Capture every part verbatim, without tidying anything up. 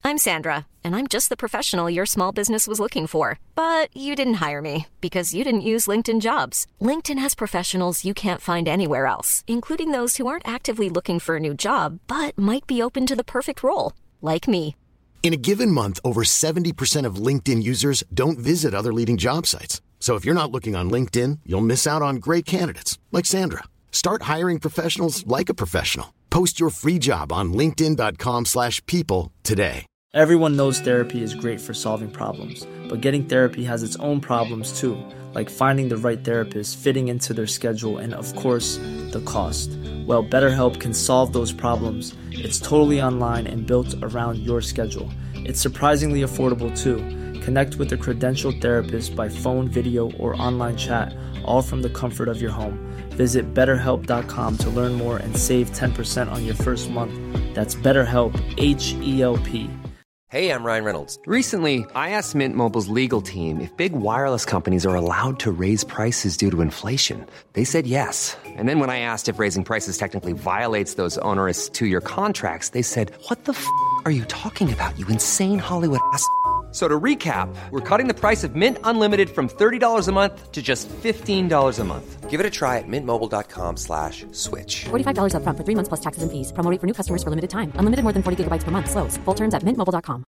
I'm Sandra, and I'm just the professional your small business was looking for. But you didn't hire me because you didn't use LinkedIn Jobs. LinkedIn has professionals you can't find anywhere else, including those who aren't actively looking for a new job, but might be open to the perfect role, like me. In a given month, over seventy percent of LinkedIn users don't visit other leading job sites. So if you're not looking on LinkedIn, you'll miss out on great candidates like Sandra. Start hiring professionals like a professional. Post your free job on linkedin dot com slash people today. Everyone knows therapy is great for solving problems, but getting therapy has its own problems too, like finding the right therapist, fitting into their schedule, and of course, the cost. Well, BetterHelp can solve those problems. It's totally online and built around your schedule. It's surprisingly affordable too. Connect with a credentialed therapist by phone, video, or online chat, all from the comfort of your home. Visit better help dot com to learn more and save ten percent on your first month. That's BetterHelp, H E L P. Hey, I'm Ryan Reynolds. Recently, I asked Mint Mobile's legal team if big wireless companies are allowed to raise prices due to inflation. They said yes. And then when I asked if raising prices technically violates those onerous two-year contracts, they said, what the f*** are you talking about, you insane Hollywood ass f- So to recap, we're cutting the price of Mint Unlimited from thirty dollars a month to just fifteen dollars a month. Give it a try at mintmobile.com slash switch. forty-five dollars up front for three months plus taxes and fees. Promo rate for new customers for limited time. Unlimited more than forty gigabytes per month. Slows full terms at mint mobile dot com.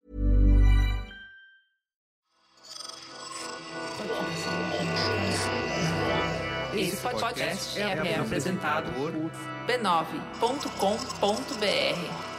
Esse podcast é, é apresentado por b nove ponto com ponto b r.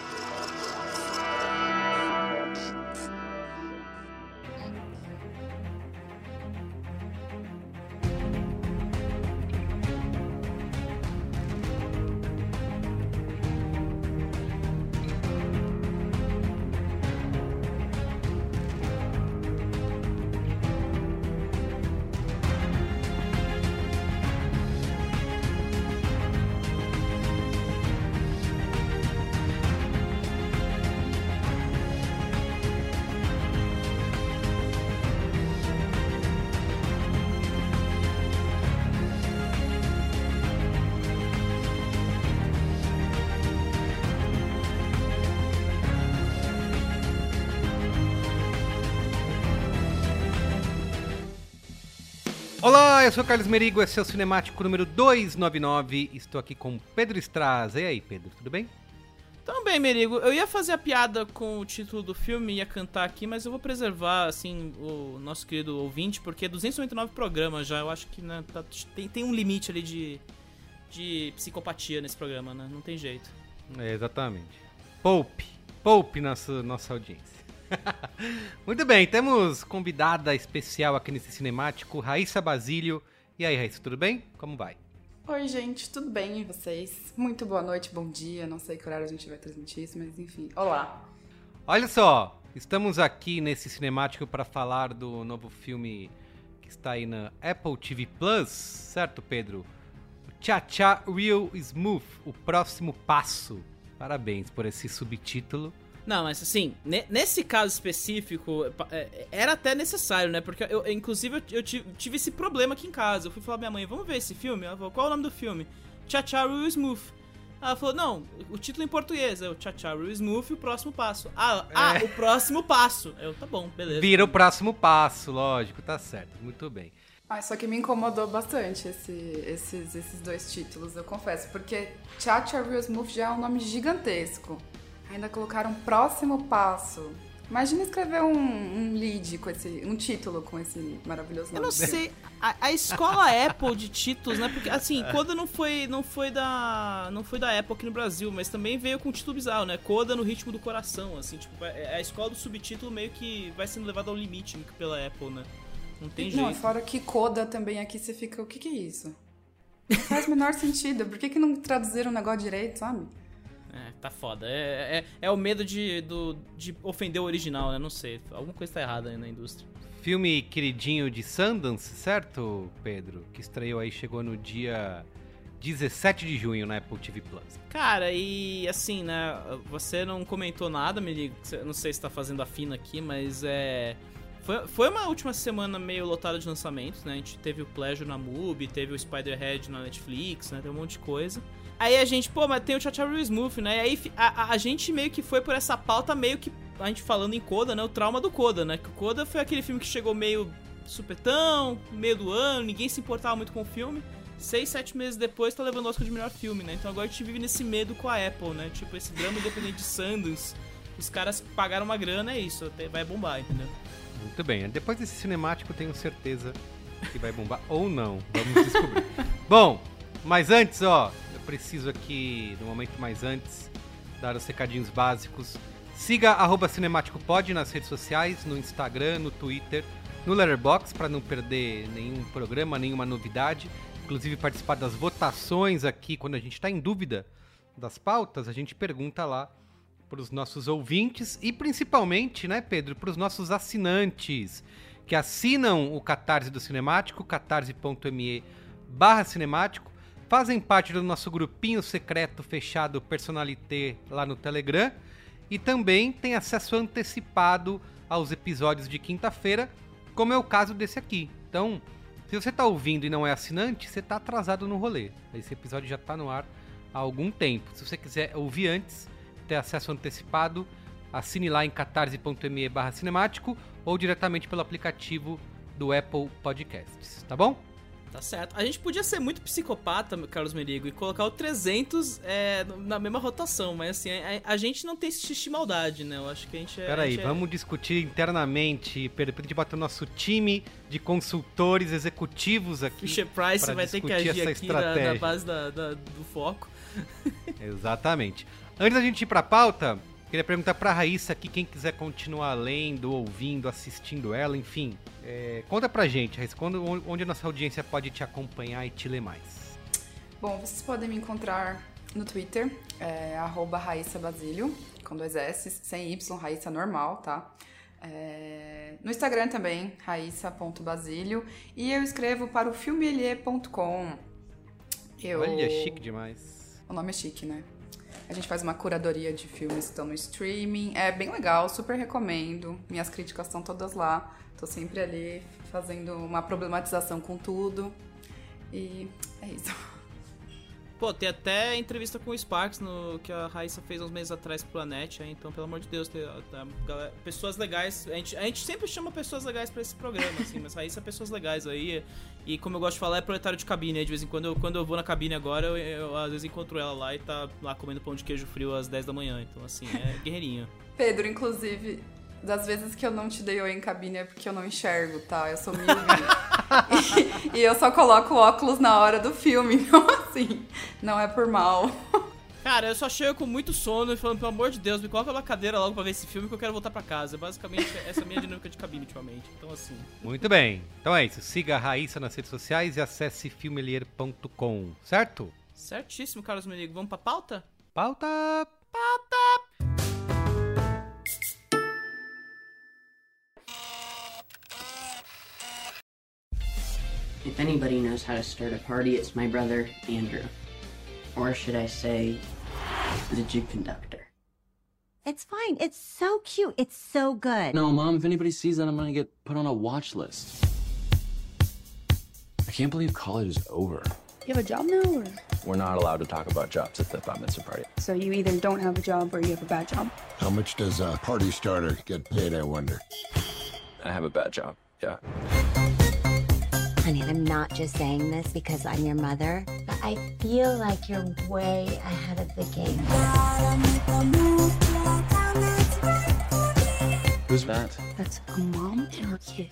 Olá, eu sou o Carlos Merigo, esse é o Cinemático número duzentos e noventa e nove, estou aqui com Pedro Straz. E aí, Pedro, tudo bem? Também, Merigo, eu ia fazer a piada com o título do filme, ia cantar aqui, mas eu vou preservar, assim, o nosso querido ouvinte, porque duzentos e noventa e nove programas já, eu acho que né, tá, tem, tem um limite ali de, de psicopatia nesse programa, né, não tem jeito. É, exatamente. Poupe, poupe nossa, nossa audiência. Muito bem, temos convidada especial aqui nesse Cinemático, Raíssa Basílio. E aí, Raíssa, tudo bem? Como vai? Oi, gente, tudo bem e vocês? Muito boa noite, bom dia, não sei que horário a gente vai transmitir isso, mas enfim, olá. Olha só, estamos aqui nesse Cinemático para falar do novo filme que está aí na Apple T V Plus, certo, Pedro? O Cha-Cha Real Smooth, o próximo passo. Parabéns por esse subtítulo. Não, mas assim, nesse caso específico, era até necessário, né? Porque, eu, inclusive, eu tive esse problema aqui em casa. Eu fui falar pra minha mãe, vamos ver esse filme? Ela falou, qual é o nome do filme? Cha-Cha Real Smooth. Ela falou, não, o título em português é o Cha-Cha Real Smooth e o próximo passo. Ah, é. ah, o próximo passo. Eu, tá bom, beleza. Vira o próximo passo, lógico, tá certo, muito bem. Ah, só que me incomodou bastante esse, esses, esses dois títulos, eu confesso. Porque Cha-Cha Real Smooth já é um nome gigantesco. Ainda colocaram próximo passo. Imagina escrever um, um lead com esse, um título com esse maravilhoso nome. Eu não sei, a, a escola Apple de títulos, né? Porque assim, Coda não foi, não foi da, não foi da Apple aqui no Brasil, mas também veio com um título bizarro, né? Coda no ritmo do coração, assim, tipo, a escola do subtítulo meio que vai sendo levada ao limite pela Apple, né? Não tem jeito. Não, fora que Coda também aqui você fica, o que que é isso? Não faz o menor sentido. Por que que não traduziram o negócio direito, sabe? É, tá foda. É, é, é o medo de, do, de ofender o original, né? Não sei. Alguma coisa tá errada aí na indústria. Filme queridinho de Sundance, certo, Pedro? Que estreou aí, chegou no dia dezessete de junho na Apple T V Plus. Cara, e assim, né? Você não comentou nada, me liga. Não sei se tá fazendo a fina aqui, mas é... Foi, foi uma última semana meio lotada de lançamentos, né? A gente teve o Pleasure na Mubi, teve o Spiderhead na Netflix, né? Tem um monte de coisa. Aí a gente, pô, mas tem o Cha-Cha Real Smooth, né? E aí a, a, a gente meio que foi por essa pauta meio que a gente falando em Coda, né? O trauma do Coda, né? Que o Coda foi aquele filme que chegou meio supetão, meio do ano, ninguém se importava muito com o filme. Seis, sete meses depois tá levando o Oscar de melhor filme, né? Então agora a gente vive nesse medo com a Apple, né? Tipo, esse drama independente de Sundance. Os caras pagaram uma grana, é isso, vai bombar, entendeu? Muito bem, depois desse cinemático tenho certeza que vai bombar ou não, vamos descobrir. Bom, mas antes, ó, eu preciso aqui, no momento mais antes, dar os recadinhos básicos. Siga arroba cinemáticopod nas redes sociais, no Instagram, no Twitter, no Letterboxd, para não perder nenhum programa, nenhuma novidade. Inclusive participar das votações aqui, quando a gente está em dúvida das pautas, a gente pergunta lá para os nossos ouvintes e principalmente, né, Pedro, para os nossos assinantes que assinam o Catarse do Cinemático, catarse.me barra cinemático, fazem parte do nosso grupinho secreto fechado Personalité lá no Telegram e também tem acesso antecipado aos episódios de quinta-feira, como é o caso desse aqui. Então, se você está ouvindo e não é assinante, você está atrasado no rolê. Esse episódio já está no ar há algum tempo. Se você quiser ouvir antes, ter acesso antecipado, assine lá em catarse.me barra cinemático ou diretamente pelo aplicativo do Apple Podcasts, tá bom? Tá certo. A gente podia ser muito psicopata, Carlos Merigo, e colocar o trezentos é, na mesma rotação, mas assim, a, a gente não tem esse xixi maldade, né? Eu acho que a gente é... Peraí, é... vamos discutir internamente, Pedro, pra gente bater o nosso time de consultores executivos aqui. Fisher Price vai ter que agir aqui na, na base da, da, do foco. Exatamente. Antes da gente ir pra pauta, queria perguntar pra Raíssa aqui, quem quiser continuar lendo, ouvindo, assistindo ela, enfim. É, conta pra gente, Raíssa, quando, onde a nossa audiência pode te acompanhar e te ler mais. Bom, vocês podem me encontrar no Twitter, é, arroba Raíssa Basílio, com dois S, sem Y, Raíssa normal, tá? É, no Instagram também, raíssa ponto basílio. E eu escrevo para o filmelier ponto com. Eu... Olha, chique demais. O nome é chique, né? A gente faz uma curadoria de filmes que estão no streaming. É bem legal, super recomendo. Minhas críticas estão todas lá. Tô sempre ali fazendo uma problematização com tudo. E é isso. Pô, tem até entrevista com o Sparks no, que a Raíssa fez uns meses atrás pro Planet, aí, então, pelo amor de Deus, tem, tem, galera, pessoas legais. A gente, a gente sempre chama pessoas legais pra esse programa, assim, mas Raíssa é pessoas legais aí. E como eu gosto de falar, é proletário de cabine, aí, de vez em quando eu, quando eu vou na cabine agora, eu, eu às vezes encontro ela lá e tá lá comendo pão de queijo frio às dez da manhã, então, assim, é guerreirinha. Pedro, inclusive, das vezes que eu não te dei oi em cabine é porque eu não enxergo, tá? Eu sou míope. e, e eu só coloco óculos na hora do filme, então assim, não é por mal. Cara, eu só chego com muito sono e falando, pelo amor de Deus, me coloca numa cadeira logo pra ver esse filme que eu quero voltar pra casa. Basicamente, essa é a minha dinâmica de cabine ultimamente, então assim... Muito bem, então é isso, siga a Raíssa nas redes sociais e acesse filmelier ponto com, certo? Certíssimo, Carlos Merigo. Vamos pra pauta? Pauta! Pauta! If anybody knows how to start a party, it's my brother, Andrew. Or should I say, the jig conductor. It's fine. It's so cute. It's so good. No, Mom, if anybody sees that, I'm gonna get put on a watch list. I can't believe college is over. You have a job now, or? We're not allowed to talk about jobs at the bat mitzvah party. So you either don't have a job or you have a bad job. How much does a party starter get paid, I wonder? I have a bad job, yeah. Honey, I'm not just saying this because I'm your mother, but I feel like you're way ahead of the game. Who's that? That's a mom and her kid.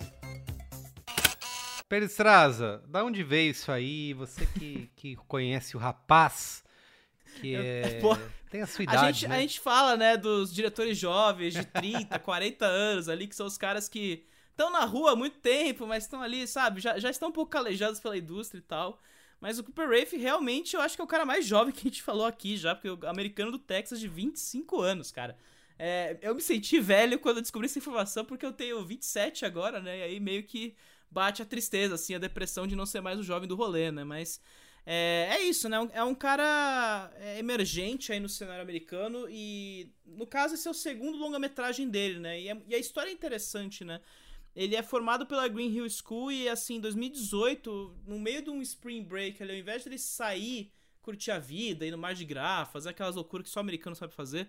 Pedro Estraza, da onde veio isso aí? Você que, que conhece o rapaz, que é... Pô, tem a sua idade, a gente, né? A gente fala, né, dos diretores jovens de trinta, quarenta anos ali, que são os caras que estão na rua há muito tempo, mas estão ali, sabe, já, já estão um pouco calejados pela indústria e tal. Mas o Cooper Raiff realmente eu acho que é o cara mais jovem que a gente falou aqui já, porque é o americano do Texas de vinte e cinco anos, cara. É, eu me senti velho quando eu descobri essa informação, porque eu tenho vinte e sete agora, né, e aí meio que bate a tristeza, assim, a depressão de não ser mais o jovem do rolê, né, mas é, é isso, né, é um cara emergente aí no cenário americano e, no caso, esse é o segundo longa-metragem dele, né, e, é, e a história é interessante, né. Ele é formado pela Green Hill School e, assim, em dois mil e dezoito, no meio de um spring break, ali, ao invés de ele sair, curtir a vida, ir no Mardi Gras, fazer aquelas loucuras que só americano sabe fazer,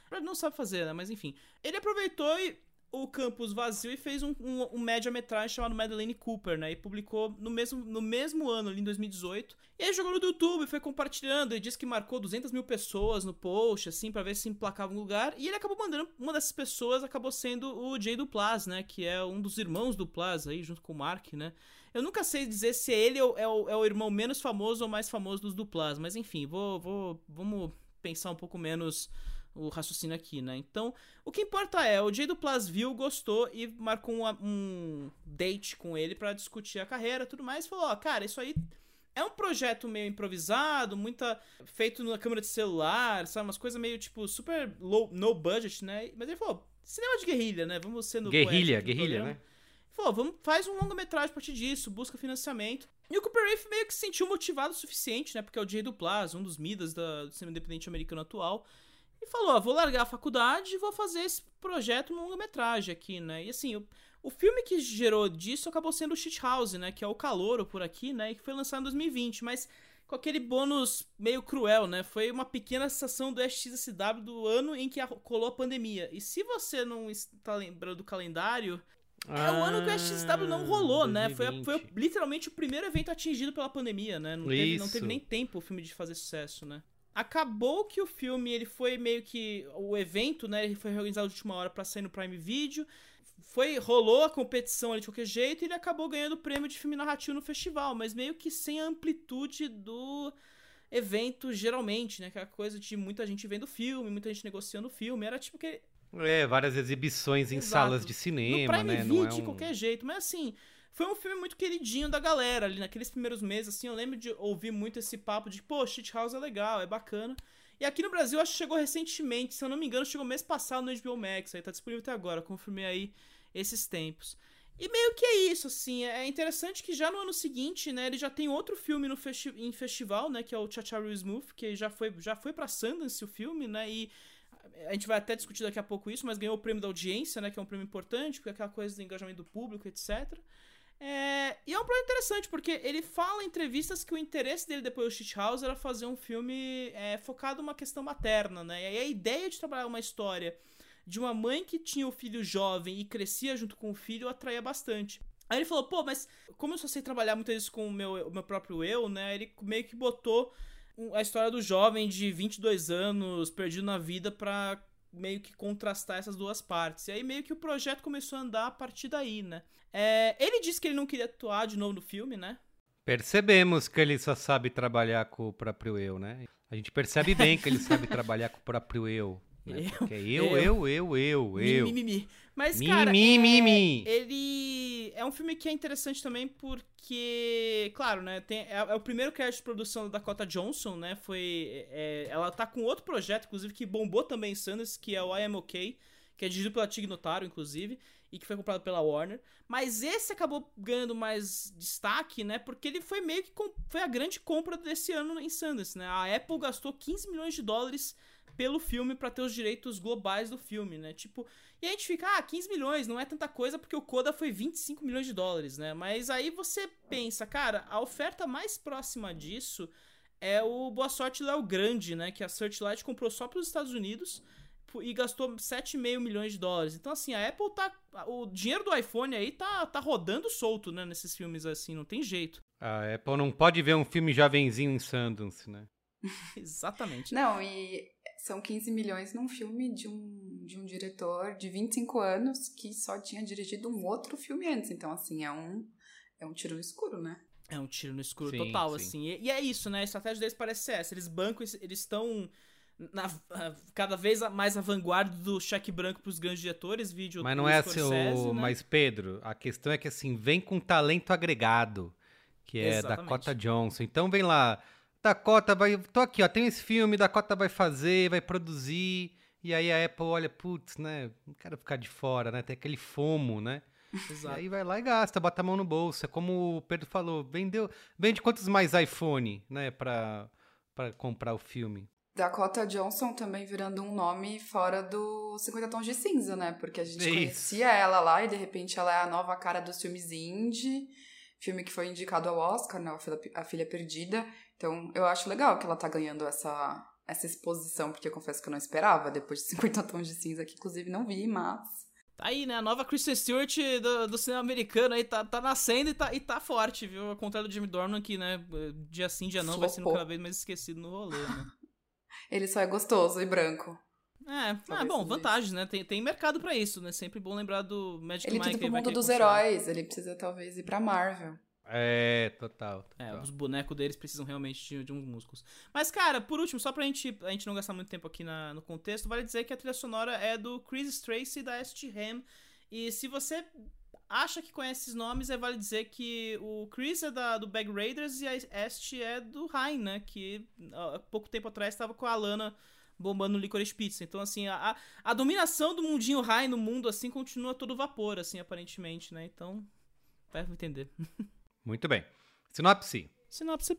Não sabe fazer, né? Mas enfim. Ele aproveitou e o campus vazio e fez um, um, um média-metragem chamado Madeleine Cooper, né? E publicou no mesmo, no mesmo ano, ali em dois mil e dezoito. E aí jogou no YouTube, foi compartilhando, e disse que marcou duzentas mil pessoas no post, assim, pra ver se emplacava um lugar. E ele acabou mandando, uma dessas pessoas acabou sendo o Jay Duplass, né? Que é um dos irmãos do Duplass aí, junto com o Mark, né? Eu nunca sei dizer se ele é o, é o, é o irmão menos famoso ou mais famoso dos Duplass, mas enfim, vou, vou, vamos pensar um pouco menos o raciocínio aqui, né? Então, o que importa é, o Jay Duplass viu, gostou e marcou um, um date com ele pra discutir a carreira e tudo mais. E falou, ó, cara, isso aí é um projeto meio improvisado, muita feito na câmera de celular, sabe? Umas coisas meio, tipo, super low, no budget, né? Mas ele falou, cinema de guerrilha, né? Vamos ser no Guerrilha, guerrilha, né? Ele falou, vamos, faz um longa-metragem a partir disso, busca financiamento. E o Cooper Raiff meio que se sentiu motivado o suficiente, né? Porque é o Jay Duplass, um dos Midas da, do cinema independente americano atual. E falou, ó, vou largar a faculdade e vou fazer esse projeto no longa-metragem aqui, né? E assim, o, o filme que gerou disso acabou sendo o Shithouse, né? Que é o Calouro por aqui, né? E que foi lançado em dois mil e vinte, mas com aquele bônus meio cruel, né? Foi uma pequena sessão do X S W do ano em que a, colou a pandemia. E se você não está lembrando do calendário, ah, é o ano que o X S W não rolou, dois mil e vinte. né? Foi, foi literalmente o primeiro evento atingido pela pandemia, né? Não teve, não teve nem tempo o filme de fazer sucesso, né? Acabou que o filme, ele foi meio que... O evento, né, ele foi reorganizado de última hora pra sair no Prime Video. Foi, rolou a competição ali de qualquer jeito e ele acabou ganhando o prêmio de filme narrativo no festival, mas meio que sem a amplitude do evento geralmente, né? Aquela coisa de muita gente vendo o filme, muita gente negociando o filme. Era tipo que... É, várias exibições em Exato. salas de cinema, no Prime né? Video, Não é um... de qualquer jeito, mas assim... Foi um filme muito queridinho da galera ali naqueles primeiros meses, assim, eu lembro de ouvir muito esse papo de, pô, Shithouse é legal, é bacana. E aqui no Brasil, acho que chegou recentemente, se eu não me engano, chegou mês passado no H B O Max, aí tá disponível até agora, confirmei aí esses tempos. E meio que é isso, assim, é interessante que já no ano seguinte, né, ele já tem outro filme no festi- em festival, né, que é o Cha-Cha Real Smooth, que já foi, já foi pra Sundance o filme, né, e a gente vai até discutir daqui a pouco isso, mas ganhou o prêmio da audiência, né, que é um prêmio importante, porque é aquela coisa do engajamento do público, etcétera. É, e é um projeto interessante, porque ele fala em entrevistas que o interesse dele depois do Shithouse era fazer um filme é, focado numa questão materna, né? E aí a ideia de trabalhar uma história de uma mãe que tinha o filho jovem e crescia junto com o filho atraía bastante. Aí ele falou, pô, mas como eu só sei trabalhar muito isso com o meu, o meu próprio eu, né? Ele meio que botou a história do jovem de vinte e dois anos perdido na vida pra meio que contrastar essas duas partes. E aí meio que o projeto começou a andar a partir daí, né? É, ele disse que ele não queria atuar de novo no filme, né? Percebemos que ele só sabe trabalhar com o próprio eu, né? A gente percebe bem que ele sabe trabalhar com o próprio eu. Né? Eu, Porque é eu, eu, eu, eu, eu. Mi, mi, mi, mi. Mas, mi, cara, mi, é, mi, mi. ele é um filme que é interessante também porque, claro, né, tem, é, é o primeiro crédito de produção da Dakota Johnson, né, foi, é, ela tá com outro projeto, inclusive, que bombou também em Sundance, que é o I Am OK, que é dirigido pela Tig Notaro, inclusive, e que foi comprado pela Warner, mas esse acabou ganhando mais destaque, né, porque ele foi meio que, com, foi a grande compra desse ano em Sundance, né, a Apple gastou quinze milhões de dólares pelo filme pra ter os direitos globais do filme, né, tipo, e a gente fica, ah, quinze milhões, não é tanta coisa porque o Coda foi vinte e cinco milhões de dólares, né, mas aí você pensa, cara, a oferta mais próxima disso é o Boa Sorte Léo Grande, né, que a Searchlight comprou só pros Estados Unidos e gastou sete vírgula cinco milhões de dólares, então assim, a Apple tá, o dinheiro do iPhone aí tá, tá rodando solto, né, nesses filmes assim, não tem jeito. A Apple não pode ver um filme jovenzinho em Sundance, né? Exatamente. Não, e são quinze milhões num filme de um, de um diretor de vinte e cinco anos que só tinha dirigido um outro filme antes. Então, assim, é um, é um tiro no escuro, né? É um tiro no escuro Sim, total, sim. assim. E, e é isso, né? A estratégia deles parece ser essa. Eles bancam, eles estão na, cada vez mais à vanguarda do cheque branco pros grandes diretores, vídeo. Mas não é assim, o... né? Mas Pedro, a questão é que assim, vem com talento agregado, que é Exatamente. Dakota Johnson. Então vem lá, Dakota vai... Tô aqui, ó, tem esse filme, Dakota vai fazer, vai produzir, e aí a Apple olha, putz, né, não quero ficar de fora, né, tem aquele fomo, né? Exato. E aí vai lá e gasta, bota a mão no bolso. É como o Pedro falou, vendeu, vende quantos mais iPhone, né, pra, pra comprar o filme. Dakota Johnson também virando um nome fora do cinquenta Tons de Cinza, né? Porque a gente Isso. conhecia ela lá e de repente ela é a nova cara dos filmes indie. Filme que foi indicado ao Oscar, né? A Filha, a Filha Perdida. Então eu acho legal que ela tá ganhando essa, essa exposição, porque eu confesso que eu não esperava, depois de cinquenta Tons de Cinza, que inclusive não vi, mas... Tá aí, né? A nova Kristen Stewart do, do cinema americano aí tá, tá nascendo e tá, e tá forte, viu? Ao contrário do Jimmy Dornan, que, né, dia sim, dia não, Flopou. vai sendo cada vez mais esquecido no rolê, né? Ele só é gostoso e branco. É, ah, bom, vantagens, né? Tem, tem mercado pra isso, né? Sempre bom lembrar do Magic Ele Mike. precisa pro vai mundo querer dos console. heróis, ele precisa talvez ir pra Marvel. É, total. total. É, os bonecos deles precisam realmente de, de uns músculos. Mas, cara, por último, só pra gente, a gente não gastar muito tempo aqui na, no contexto, vale dizer que a trilha sonora é do Chris Tracy e da S T Ham. E se você acha que conhece esses nomes, é vale dizer que o Chris é da, do Bag Raiders e a Est é do Rain, né? Que há pouco tempo atrás estava com a Alana bombando no Licorice Pizza. Então, assim, a, a dominação do mundinho Rain no mundo, assim, continua a todo vapor, assim, aparentemente, né? Então, vai entender. Muito bem. Sinopse. Sinopse.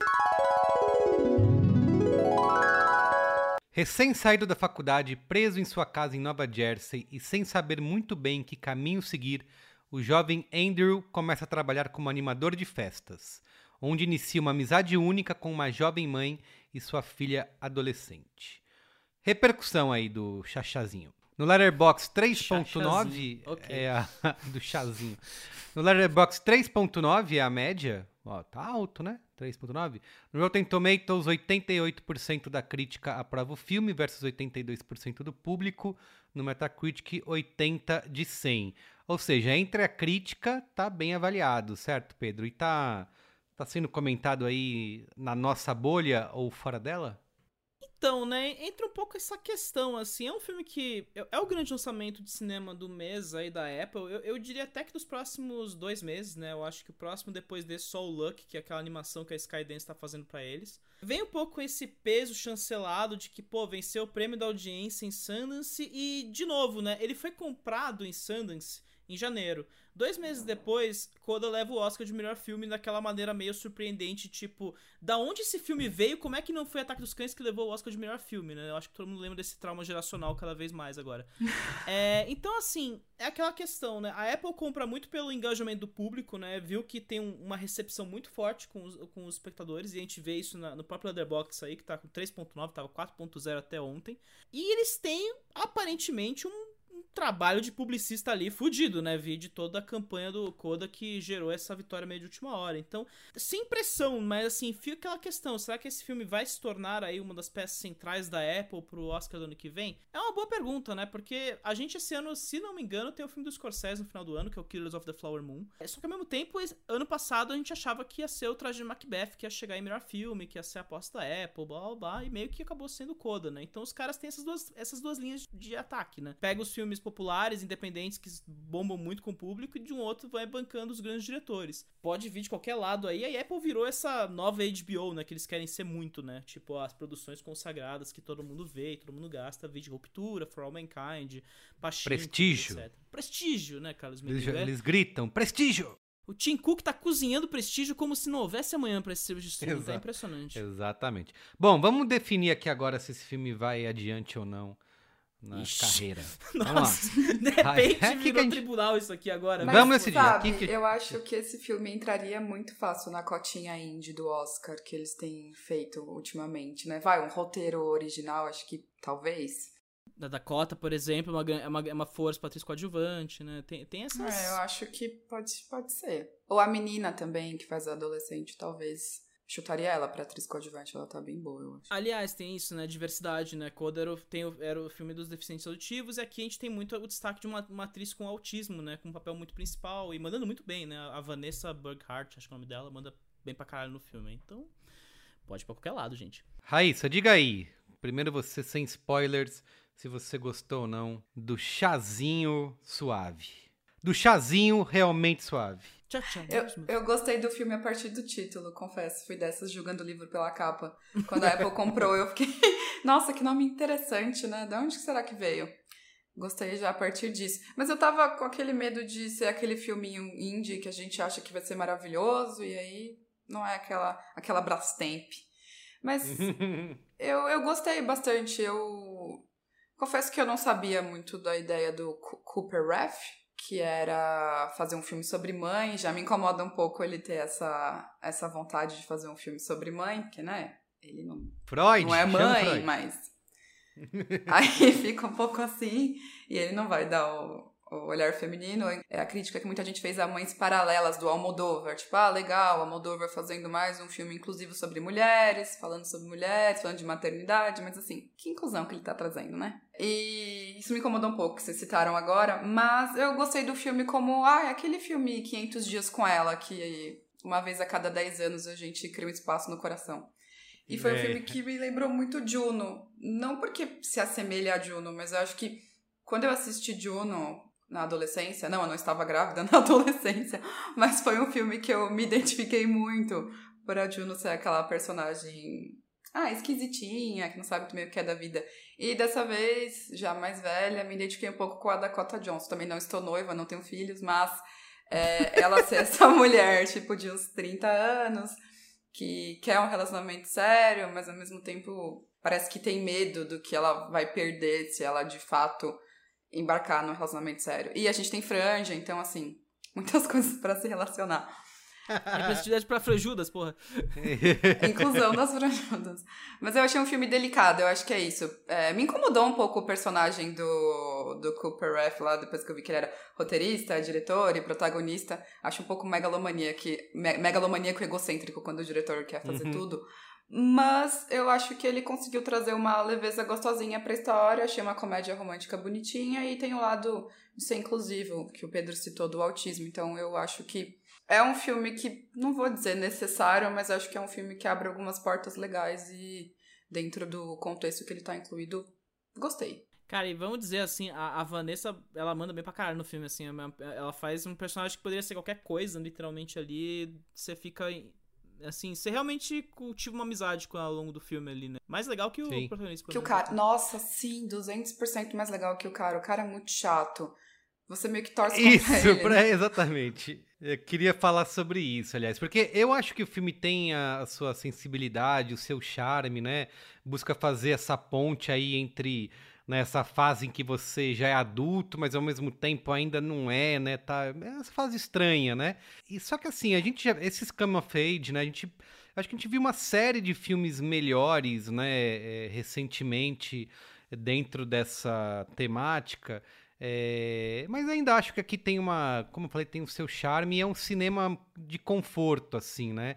Recém-saído da faculdade, preso em sua casa em Nova Jersey e sem saber muito bem que caminho seguir, o jovem Andrew começa a trabalhar como animador de festas, onde inicia uma amizade única com uma jovem mãe e sua filha adolescente. Repercussão aí do chachazinho. No Letterboxd três ponto nove okay. é a do chazinho. No Letterboxd três ponto nove é a média. Ó, tá alto, né? três ponto nove. No Rotten Tomatoes, oitenta e oito por cento da crítica aprova o filme versus oitenta e dois por cento do público. No Metacritic, oitenta de cem. Ou seja, entre a crítica, tá bem avaliado, certo, Pedro? E tá, tá sendo comentado aí na nossa bolha ou fora dela? Então, né, entra um pouco essa questão, assim, é um filme que é o grande lançamento de cinema do mês aí da Apple, eu, eu diria até que dos próximos dois meses, né, eu acho que o próximo depois desse só o Luck, que é aquela animação que a Skydance tá fazendo pra eles. Vem um pouco com esse peso chancelado de que, pô, venceu o prêmio da audiência em Sundance e, de novo, né, ele foi comprado em Sundance em janeiro. Dois meses depois, Coda leva o Oscar de melhor filme daquela maneira meio surpreendente, tipo, da onde esse filme veio, como é que não foi Ataque dos Cães que levou o Oscar de melhor filme, né? Eu acho que todo mundo lembra desse trauma geracional cada vez mais agora. é, então, assim, é aquela questão, né? A Apple compra muito pelo engajamento do público, né? Viu que tem um, uma recepção muito forte com os, com os espectadores, e a gente vê isso na, no próprio Letterboxd aí, que tá com três ponto nove, tava quatro ponto zero até ontem. E eles têm, aparentemente, um um trabalho de publicista ali fudido, né? Vi de toda a campanha do Coda que gerou essa vitória meio de última hora. Então, sem pressão, mas assim, fica aquela questão, será que esse filme vai se tornar aí uma das peças centrais da Apple pro Oscar do ano que vem? É uma boa pergunta, né? Porque a gente esse ano, se não me engano, tem o filme do Scorsese no final do ano, que é o Killers of the Flower Moon. Só que ao mesmo tempo, ano passado a gente achava que ia ser o Traje de Macbeth, que ia chegar em melhor filme, que ia ser a aposta da Apple, blá blá blá, e meio que acabou sendo Coda, né? Então os caras têm essas duas, essas duas linhas de ataque, né? Pega os filmes populares, independentes, que bombam muito com o público, e de um outro vai bancando os grandes diretores. Pode vir de qualquer lado aí, a Apple virou essa nova H B O, né, que eles querem ser muito, né, tipo as produções consagradas que todo mundo vê, todo mundo gasta, vídeo Ruptura, For All Mankind, Pachinko, Prestígio. etcétera. Prestígio, né, Carlos Eles, Medeiros? eles gritam, prestígio! O Tim Cook tá cozinhando prestígio como se não houvesse amanhã pra esse serviço de streaming, tá impressionante. Exatamente. Bom, vamos definir aqui agora se esse filme vai adiante ou não na Ixi. carreira. Nossa, vamos lá. De repente Ai, é virou gente... tribunal isso aqui agora. Mas, vamos decidir. sabe, que... eu acho que esse filme entraria muito fácil na cotinha indie do Oscar que eles têm feito ultimamente, né? Vai, um roteiro original, acho que talvez. Da Dakota, por exemplo, é uma, é uma, é uma força pra atriz coadjuvante, né? Tem, tem essas... É, eu acho que pode, pode ser. Ou a menina também, que faz a adolescente, talvez... Chutaria ela pra atriz coadjuvante, ela tá bem boa, eu acho. Aliás, tem isso, né? Diversidade, né? Coda era o, tem o, era o filme dos deficientes auditivos, e aqui a gente tem muito o destaque de uma, uma atriz com autismo, né? Com um papel muito principal e mandando muito bem, né? A Vanessa Burghardt, acho que é o nome dela, manda bem pra caralho no filme. Então, pode ir pra qualquer lado, gente. Raíssa, diga aí. Primeiro você, sem spoilers, se você gostou ou não do chazinho suave. Do chazinho realmente suave. Eu, eu gostei do filme a partir do título, confesso. Fui dessas julgando o livro pela capa. Quando a Apple comprou, eu fiquei... Nossa, que nome interessante, né? De onde será que veio? Gostei já a partir disso. Mas eu tava com aquele medo de ser aquele filminho indie que a gente acha que vai ser maravilhoso, e aí não é aquela, aquela Brastemp. Mas eu, eu gostei bastante. Eu confesso que eu não sabia muito da ideia do Cooper Raiff, que era fazer um filme sobre mãe. Já me incomoda um pouco ele ter essa, essa vontade de fazer um filme sobre mãe, porque, né, ele não, Freud, não é chama mãe, Freud. mas... Aí fica um pouco assim, e ele não vai dar o, o olhar feminino. É a crítica que muita gente fez a Mães Paralelas do Almodóvar. Tipo, ah, legal, Almodóvar fazendo mais um filme inclusivo sobre mulheres, falando sobre mulheres, falando de maternidade, mas assim, que inclusão que ele tá trazendo, né? E isso me incomodou um pouco, que vocês citaram agora, mas eu gostei do filme como, ah, é aquele filme quinhentos dias com ela, que uma vez a cada dez anos a gente cria um espaço no coração. E foi é. um filme que me lembrou muito Juno. Não porque se assemelha a Juno, mas eu acho que quando eu assisti Juno na adolescência... Não, eu não estava grávida na adolescência. Mas foi um filme que eu me identifiquei muito por a Juno ser aquela personagem... Ah, esquisitinha, que não sabe também o que é da vida. E dessa vez, já mais velha, me identifiquei um pouco com a Dakota Johnson. Também não estou noiva, não tenho filhos, mas é, ela ser essa mulher, tipo, de uns trinta anos... que quer um relacionamento sério, mas ao mesmo tempo parece que tem medo do que ela vai perder se ela de fato embarcar num relacionamento sério. E a gente tem franja, então assim, muitas coisas pra se relacionar. Representatividade pra franjudas, porra. Inclusão das franjudas. Mas eu achei um filme delicado, eu acho que é isso. É, me incomodou um pouco o personagem do, do Cooper Raiff lá, depois que eu vi que ele era roteirista, diretor e protagonista. Acho um pouco megalomaníaco, me, megalomaníaco egocêntrico quando o diretor quer fazer uhum. tudo. Mas eu acho que ele conseguiu trazer uma leveza gostosinha pra história. Achei uma comédia romântica bonitinha e tem o lado de ser inclusivo, que o Pedro citou, do autismo. Então eu acho que é um filme que, não vou dizer necessário, mas acho que é um filme que abre algumas portas legais e dentro do contexto que ele tá incluído, gostei. Cara, e vamos dizer assim, a, a Vanessa, ela manda bem pra caralho no filme, assim, ela faz um personagem que poderia ser qualquer coisa, literalmente ali, você fica, assim, você realmente cultiva uma amizade com ela ao longo do filme ali, né? Mais legal que o sim. protagonista. Que o cara, nossa, sim, duzentos por cento mais legal que o cara, o cara é muito chato. Você meio que torce isso, contra ele. Pra, exatamente. Eu queria falar sobre isso, aliás. Porque eu acho que o filme tem a, a sua sensibilidade, o seu charme, né? Busca fazer essa ponte aí entre né, essa fase em que você já é adulto, mas ao mesmo tempo ainda não é, né? Tá, é essa fase estranha, né? E só que assim, a gente já... Esses come of age, né? A gente... Acho que a gente viu uma série de filmes melhores, né? É, recentemente, dentro dessa temática... É, mas ainda acho que aqui tem uma, como eu falei, tem o seu charme e é um cinema de conforto, assim, né?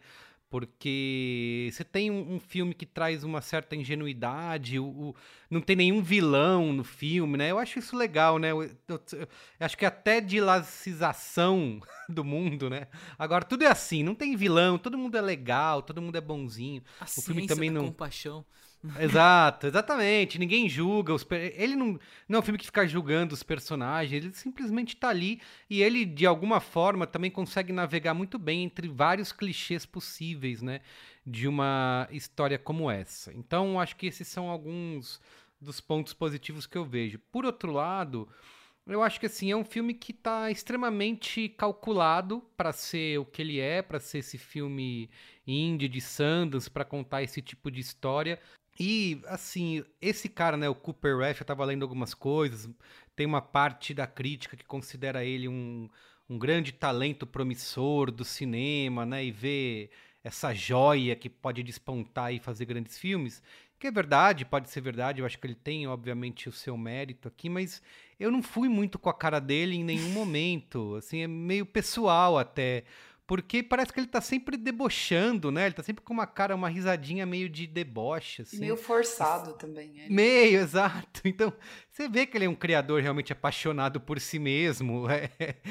Porque você tem um, um filme que traz uma certa ingenuidade, o, o, não tem nenhum vilão no filme, né? Eu acho isso legal, né? Eu, eu, eu, eu acho que até de laicização do mundo, né? Agora, tudo é assim, não tem vilão, todo mundo é legal, todo mundo é bonzinho. A o filme também da não... compaixão. Exato, exatamente. Ninguém julga. Os per... Ele não, não é um filme que fica julgando os personagens, ele simplesmente tá ali e ele, de alguma forma, também consegue navegar muito bem entre vários clichês possíveis, né, de uma história como essa. Então, acho que esses são alguns dos pontos positivos que eu vejo. Por outro lado, eu acho que assim, é um filme que tá extremamente calculado para ser o que ele é, para ser esse filme indie de Sundance, para contar esse tipo de história. E, assim, esse cara, né, o Cooper Raiff, eu tava lendo algumas coisas, tem uma parte da crítica que considera ele um, um grande talento promissor do cinema, né, e vê essa joia que pode despontar e fazer grandes filmes, que é verdade, pode ser verdade, eu acho que ele tem, obviamente, o seu mérito aqui, mas eu não fui muito com a cara dele em nenhum momento, assim, é meio pessoal até, porque parece que ele tá sempre debochando, né? Ele tá sempre com uma cara, uma risadinha meio de deboche, assim. Meio forçado também, é. Meio, exato. Então, você vê que ele é um criador realmente apaixonado por si mesmo. É,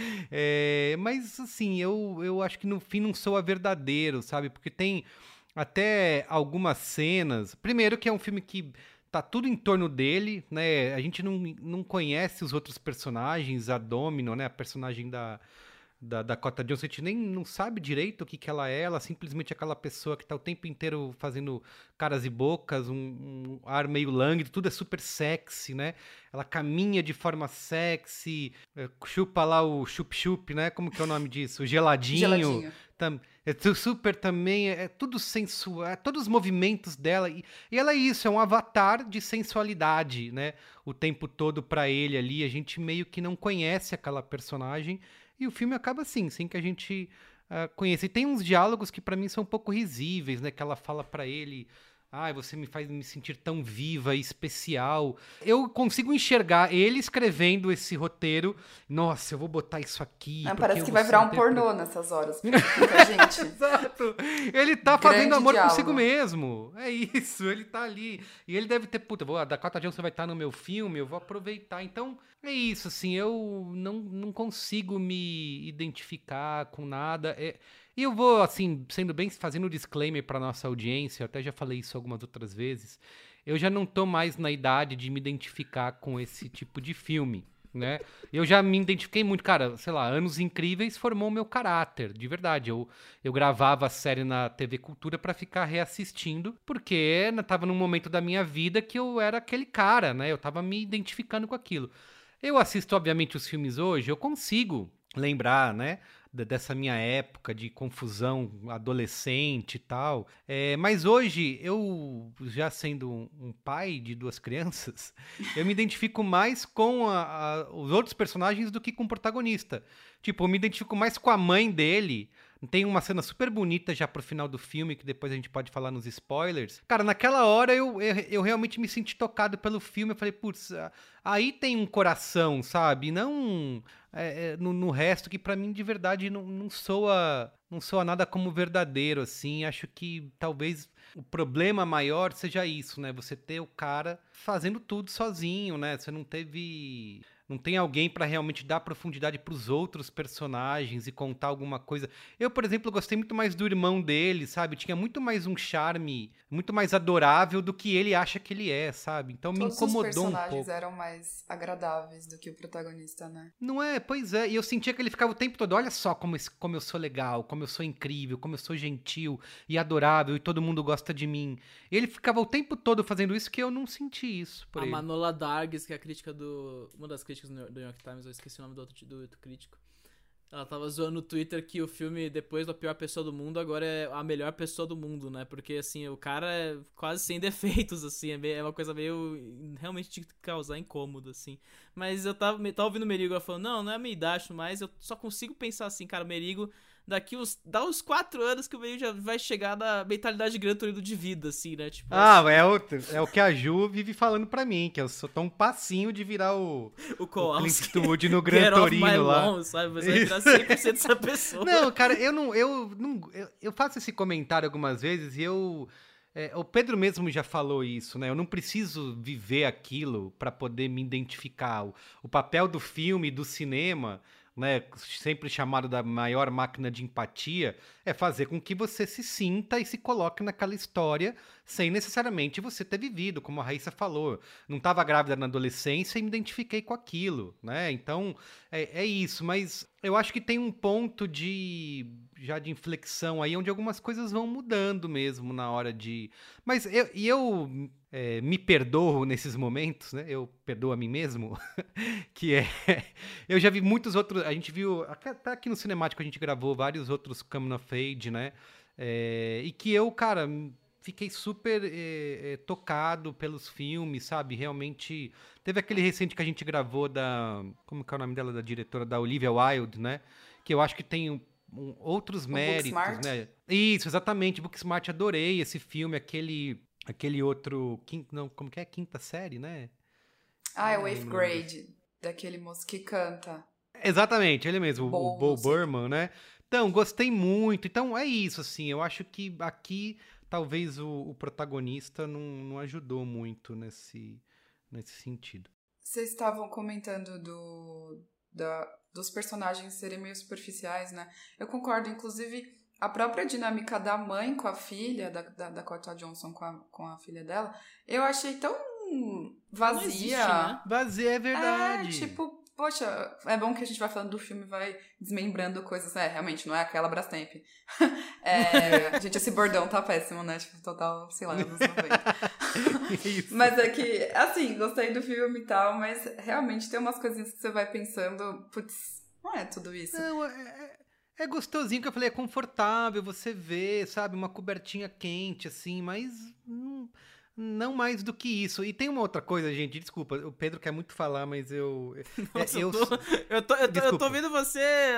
é, mas, assim, eu, eu acho que no fim não soa verdadeiro, sabe? Porque tem até algumas cenas... Primeiro que é um filme que... Tá tudo em torno dele, né? A gente não, não conhece os outros personagens, a Domino, né? A personagem da... da Dakota Johnson, a gente nem não sabe direito o que, que ela é, ela simplesmente é aquela pessoa que tá o tempo inteiro fazendo caras e bocas, um, um ar meio lânguido, tudo é super sexy, né? Ela caminha de forma sexy, chupa lá o chup-chup, né? Como que é o nome disso? O geladinho. Geladinho. Tam, é super também, é, é tudo sensual, é, todos os movimentos dela, e, e ela é isso, é um avatar de sensualidade, né? O tempo todo pra ele ali, a gente meio que não conhece aquela personagem, e o filme acaba assim, sem que a gente uh, conheça. E tem uns diálogos que pra mim são um pouco risíveis, né? Que ela fala pra ele, Ai, você me faz me sentir tão viva e especial. Eu consigo enxergar ele escrevendo esse roteiro. Nossa, eu vou botar isso aqui. Não, parece que vai virar um pornô nessas horas. Muita gente. Exato. Ele tá Grande fazendo amor diálogo. consigo mesmo. É isso, ele tá ali. E ele deve ter, puta, vou, a Dakota Johnson vai estar no meu filme, eu vou aproveitar. Então, é isso, assim, eu não, não consigo me identificar com nada. É... E eu vou, assim, sendo bem, fazendo um disclaimer pra nossa audiência, eu até já falei isso algumas outras vezes, eu já não tô mais na idade de me identificar com esse tipo de filme, né? Eu já me identifiquei muito, cara, sei lá, Anos Incríveis formou o meu caráter, de verdade. Eu, eu gravava a série na T V Cultura pra ficar reassistindo, porque eu tava num momento da minha vida que eu era aquele cara, né? Eu tava me identificando com aquilo. Eu assisto, obviamente, os filmes hoje, eu consigo lembrar, né? Dessa minha época de confusão adolescente e tal. É, mas hoje, eu já sendo um, um pai de duas crianças, eu me identifico mais com a, a, os outros personagens do que com o protagonista. Tipo, eu me identifico mais com a mãe dele. Tem uma cena super bonita já pro final do filme, que depois a gente pode falar nos spoilers. Cara, naquela hora eu, eu, eu realmente me senti tocado pelo filme. Eu falei, putz, aí tem um coração, sabe? Não é, no, no resto, que pra mim de verdade não, não soa não soa nada como verdadeiro, assim. Acho que talvez o problema maior seja isso, né? Você ter o cara fazendo tudo sozinho, né? Você não teve... Não tem alguém pra realmente dar profundidade pros outros personagens e contar alguma coisa. Eu, por exemplo, gostei muito mais do irmão dele, sabe? Tinha muito mais um charme, muito mais adorável do que ele acha que ele é, sabe? Então Todos me incomodou os um personagens pouco. eram mais agradáveis do que o protagonista, né? Não é? Pois é. E eu sentia que ele ficava o tempo todo, olha só como, esse, como eu sou legal, como eu sou incrível, como eu sou gentil e adorável e todo mundo gosta de mim. E ele ficava o tempo todo fazendo isso, que eu não senti isso por A ele. Manola Dargis, que é a crítica do... Uma das críticas do New York Times, eu esqueci o nome do outro, do outro crítico. Ela tava zoando no Twitter que o filme, depois da pior pessoa do mundo, agora é a melhor pessoa do mundo, né? Porque, assim, o cara é quase sem defeitos, assim. É, meio, é uma coisa meio... Realmente de causar incômodo, assim. Mas eu tava, tava ouvindo o Merigo falando, não, não é a minha idade, mas eu só consigo pensar assim, cara, o Merigo... Daqui uns, dá uns quatro anos que o Merigo já vai chegar na mentalidade de Gran Torino de vida, assim, né? Tipo, ah, assim. é, o, é o que a Ju vive falando pra mim, que eu sou tão um passinho de virar o, o, o Clint Eastwood no Get Gran Torino off my lá. lawn, sabe? Você vai virar cem por cento essa pessoa. Não, cara, eu não, eu não, eu, eu faço esse comentário algumas vezes e eu... É, o Pedro mesmo já falou isso, né? Eu não preciso viver aquilo pra poder me identificar. O, o papel do filme, do cinema... Né, sempre chamado da maior máquina de empatia, é fazer com que você se sinta e se coloque naquela história sem necessariamente você ter vivido, como a Raíssa falou. Não estava grávida na adolescência e me identifiquei com aquilo, né? Então, é, é isso. Mas eu acho que tem um ponto de já de inflexão aí, onde algumas coisas vão mudando mesmo na hora de... Mas eu, e eu é, me perdoo nesses momentos, né? Eu perdoo a mim mesmo, que é... Eu já vi muitos outros... A gente viu... Até aqui no Cinemático a gente gravou vários outros Coming of Age, né? É, e que eu, cara... Fiquei super é, é, tocado pelos filmes, sabe? Realmente... Teve aquele recente que a gente gravou da... Como que é o nome dela? Da diretora, da Olivia Wilde, né? Que eu acho que tem um, um, outros o méritos, Booksmart? né? Isso, exatamente. Booksmart, adorei esse filme. Aquele, aquele outro... Quin, não, como que é? Quinta série, né? Ah, é o eighth grade. Daquele moço que canta. Exatamente, ele mesmo. Bo, o Bo Burnham, né? Então, gostei muito. Então, é isso, assim. Eu acho que aqui... Talvez o, o protagonista não, não ajudou muito nesse, nesse sentido. Vocês estavam comentando do, da, dos personagens serem meio superficiais, né? Eu concordo, inclusive, a própria dinâmica da mãe com a filha, da, da Dakota Johnson com a, com a filha dela, eu achei tão vazia. Não existe, né? Vazia, é verdade. É, tipo... Poxa, é bom que a gente vai falando do filme e vai desmembrando coisas. É, realmente, não é aquela Brastemp. É, gente, esse bordão tá péssimo, né? Tipo, total, sei lá, anos noventa. Mas é que, assim, gostei do filme e tal, mas realmente tem umas coisinhas que você vai pensando, putz, não é tudo isso. Não, é, é gostosinho, que eu falei, é confortável, você vê, sabe, uma cobertinha quente, assim, mas... Hum, não mais do que isso. E tem uma outra coisa, gente, desculpa, o Pedro quer muito falar, mas eu... Nossa, eu, eu, tô, eu, tô, eu, tô, eu tô vendo você...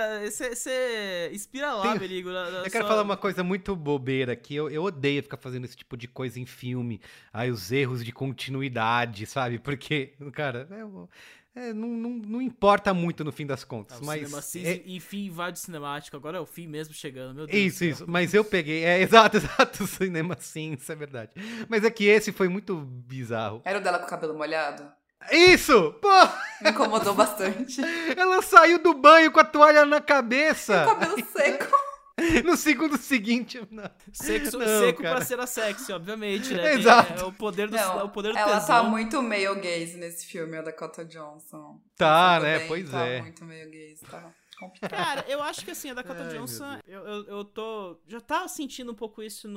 Você inspira lá, tem, Berigo. Na, na eu quero sua... falar uma coisa muito bobeira aqui. Eu, eu odeio ficar fazendo esse tipo de coisa em filme. Aí os erros de continuidade, sabe? Porque, cara... É, É, não, não, não importa muito no fim das contas, ah, mas... Cinema Cis, é... Enfim, invade cinemático, agora é o fim mesmo chegando, meu Deus. Isso, isso, mas eu peguei, é, exato, exato, Cinema Sim, isso é verdade. Mas é que esse foi muito bizarro. Era o dela com o cabelo molhado? Isso! Pô! Me incomodou bastante. Ela saiu do banho com a toalha na cabeça. E o cabelo seco. No segundo seguinte, não. Sexo, não, seco cara. pra ser a sexy, obviamente, né? Exato. É, é o poder do, não, é o poder do ela tesão. tá muito male gaze nesse filme, a Dakota Johnson. Tá, Pensando né? bem, Pois tá é. muito male gaze, tá complicado. Cara, eu acho que assim, a Dakota Ai, Johnson, eu, eu, eu tô... Já tava sentindo um pouco isso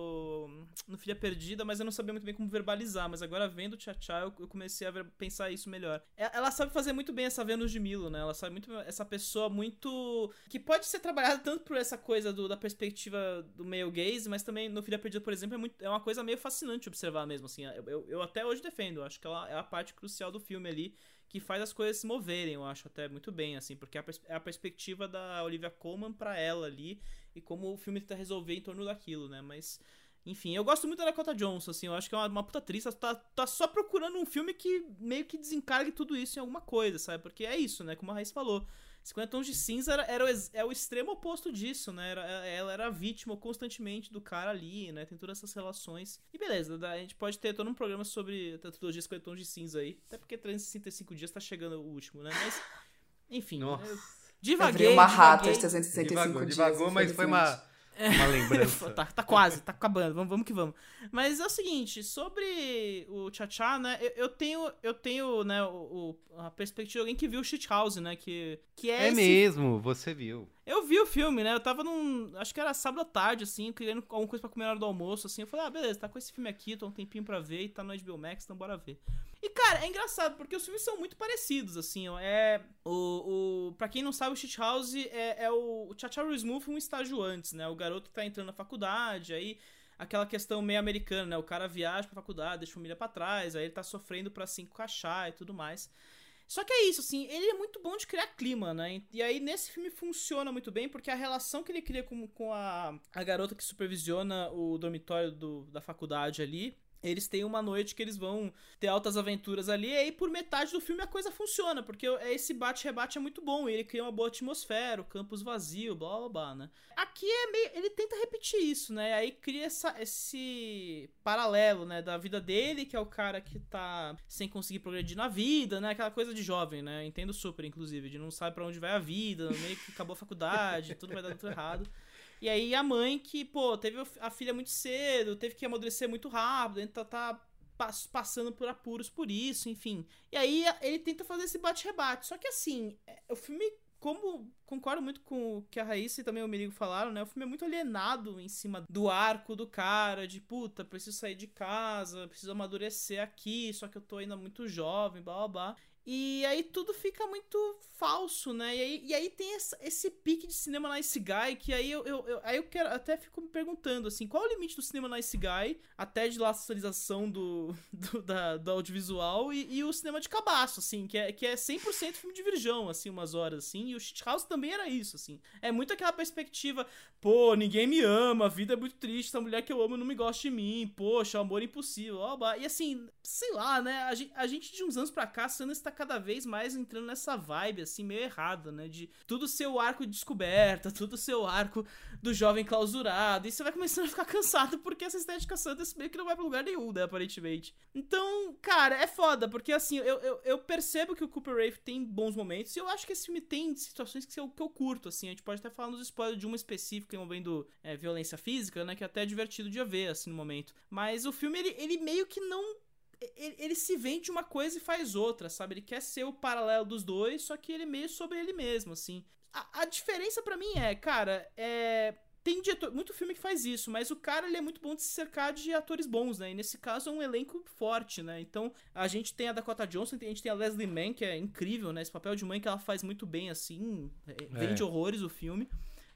no, no Filha Perdida, mas eu não sabia muito bem como verbalizar. Mas agora, vendo o Tchá-Tchá, eu, eu comecei a ver, pensar isso melhor. Ela sabe fazer muito bem essa Vênus de Milo, né? Ela sabe muito... Essa pessoa muito... Que pode ser trabalhada tanto por essa coisa do, da perspectiva do male gaze, mas também no Filha Perdida, por exemplo, é, muito, é uma coisa meio fascinante observar mesmo, assim. Eu, eu, eu até hoje defendo. Eu acho que ela é a parte crucial do filme ali, que faz as coisas se moverem, eu acho até muito bem, assim, porque é a, pers- é a perspectiva da Olivia Colman pra ela ali, e como o filme tenta resolver em torno daquilo, né, mas, enfim, eu gosto muito da Dakota Johnson, assim, eu acho que é uma, uma puta atriz, tá, tá só procurando um filme que meio que desencargue tudo isso em alguma coisa, sabe, porque é isso, né, como a Raíssa falou, cinquenta Tons de Cinza era, era o, ex- é o extremo oposto disso, né? Era, ela era a vítima constantemente do cara ali, né? Tem todas essas relações. E beleza, a gente pode ter todo um programa sobre a trilogia cinquenta Tons de Cinza aí. Até porque trezentos e sessenta e cinco dias tá chegando o último, né? Mas, enfim. Nossa. Eu divaguei, uma divaguei. rata de trezentos e sessenta e cinco Divagou, dias. divagou, mas foi uma... Uma lembrança. tá, tá quase, tá acabando, vamos, vamos que vamos. Mas é o seguinte, sobre o Tchá-Tchá, né, eu, eu tenho, eu tenho, né, o, o, a perspectiva de alguém que viu Shithouse, né, que, que é É esse... mesmo, você viu. Eu vi o filme, né, eu tava num, acho que era sábado à tarde, assim, querendo alguma coisa pra comer na hora do almoço, assim, eu falei, ah, beleza, tá com esse filme aqui, tô um tempinho pra ver, e tá no H B O Max, então bora ver. E, cara, é engraçado, porque os filmes são muito parecidos, assim, ó, é... O, o, pra quem não sabe, o Shithouse é, é o, o Tchá-Tchá Real Smooth um estágio antes, né, o garoto que tá entrando na faculdade, aí aquela questão meio americana, né, o cara viaja pra faculdade, deixa a família pra trás, aí ele tá sofrendo pra se encaixar e tudo mais. Só que é isso, assim, ele é muito bom de criar clima, né, e aí nesse filme funciona muito bem, porque a relação que ele cria com, com a, a garota que supervisiona o dormitório do, da faculdade ali, eles têm uma noite que eles vão ter altas aventuras ali, e aí por metade do filme a coisa funciona, porque esse bate-rebate é muito bom, ele cria uma boa atmosfera, o campus vazio, blá blá blá, né. Aqui é meio... ele tenta repetir isso, né, aí cria essa, esse paralelo, né, da vida dele, que é o cara que tá sem conseguir progredir na vida, né, aquela coisa de jovem, né, entendo super, inclusive, de não sabe pra onde vai a vida, meio que acabou a faculdade, tudo vai dar tudo errado. E aí a mãe que, pô, teve a filha muito cedo, teve que amadurecer muito rápido, a gente tá, tá passando por apuros por isso, enfim. E aí ele tenta fazer esse bate-rebate. Só que assim, o filme, como concordo muito com o que a Raíssa e também o Merigo falaram, né? O filme é muito alienado em cima do arco do cara, de puta, preciso sair de casa, preciso amadurecer aqui, só que eu tô ainda muito jovem, blá blá blá. E aí tudo fica muito falso, né? E aí, e aí tem essa, esse pique de cinema Nice Guy, que aí eu, eu, eu, aí eu quero, até fico me perguntando, assim, qual é o limite do cinema Nice Guy, até de lateralização do, do, da, do audiovisual, e, e o cinema de cabaço, assim, que é, que é cem por cento filme de virgão, assim, umas horas, assim, e o Shithouse também era isso, assim. É muito aquela perspectiva, pô, ninguém me ama, a vida é muito triste, essa mulher que eu amo não me gosta de mim, poxa, amor impossível, ó, e assim, sei lá, né, a gente, a gente de uns anos pra cá, sendo está cada vez mais entrando nessa vibe, assim, meio errada, né? De tudo seu arco de descoberta, tudo seu arco do jovem clausurado. E você vai começando a ficar cansado porque essa estética santa meio que não vai pra lugar nenhum, né? Aparentemente. Então, cara, é foda, porque assim, eu, eu, eu percebo que o Cooper Raiff tem bons momentos e eu acho que esse filme tem situações que eu, que eu curto, assim. A gente pode até falar nos spoilers de uma específica envolvendo é, violência física, né? Que é até divertido de ver, assim, no momento. Mas o filme, ele, ele meio que não... Ele, ele se vende uma coisa e faz outra, sabe? Ele quer ser o paralelo dos dois, só que ele é meio sobre ele mesmo, assim. A, a diferença pra mim é, cara, é... Tem diretor, muito filme que faz isso, mas o cara, ele é muito bom de se cercar de atores bons, né? E nesse caso é um elenco forte, né? Então, a gente tem a Dakota Johnson, a gente tem a Leslie Mann, que é incrível, né? Esse papel de mãe que ela faz muito bem, assim, vende é. horrores o filme.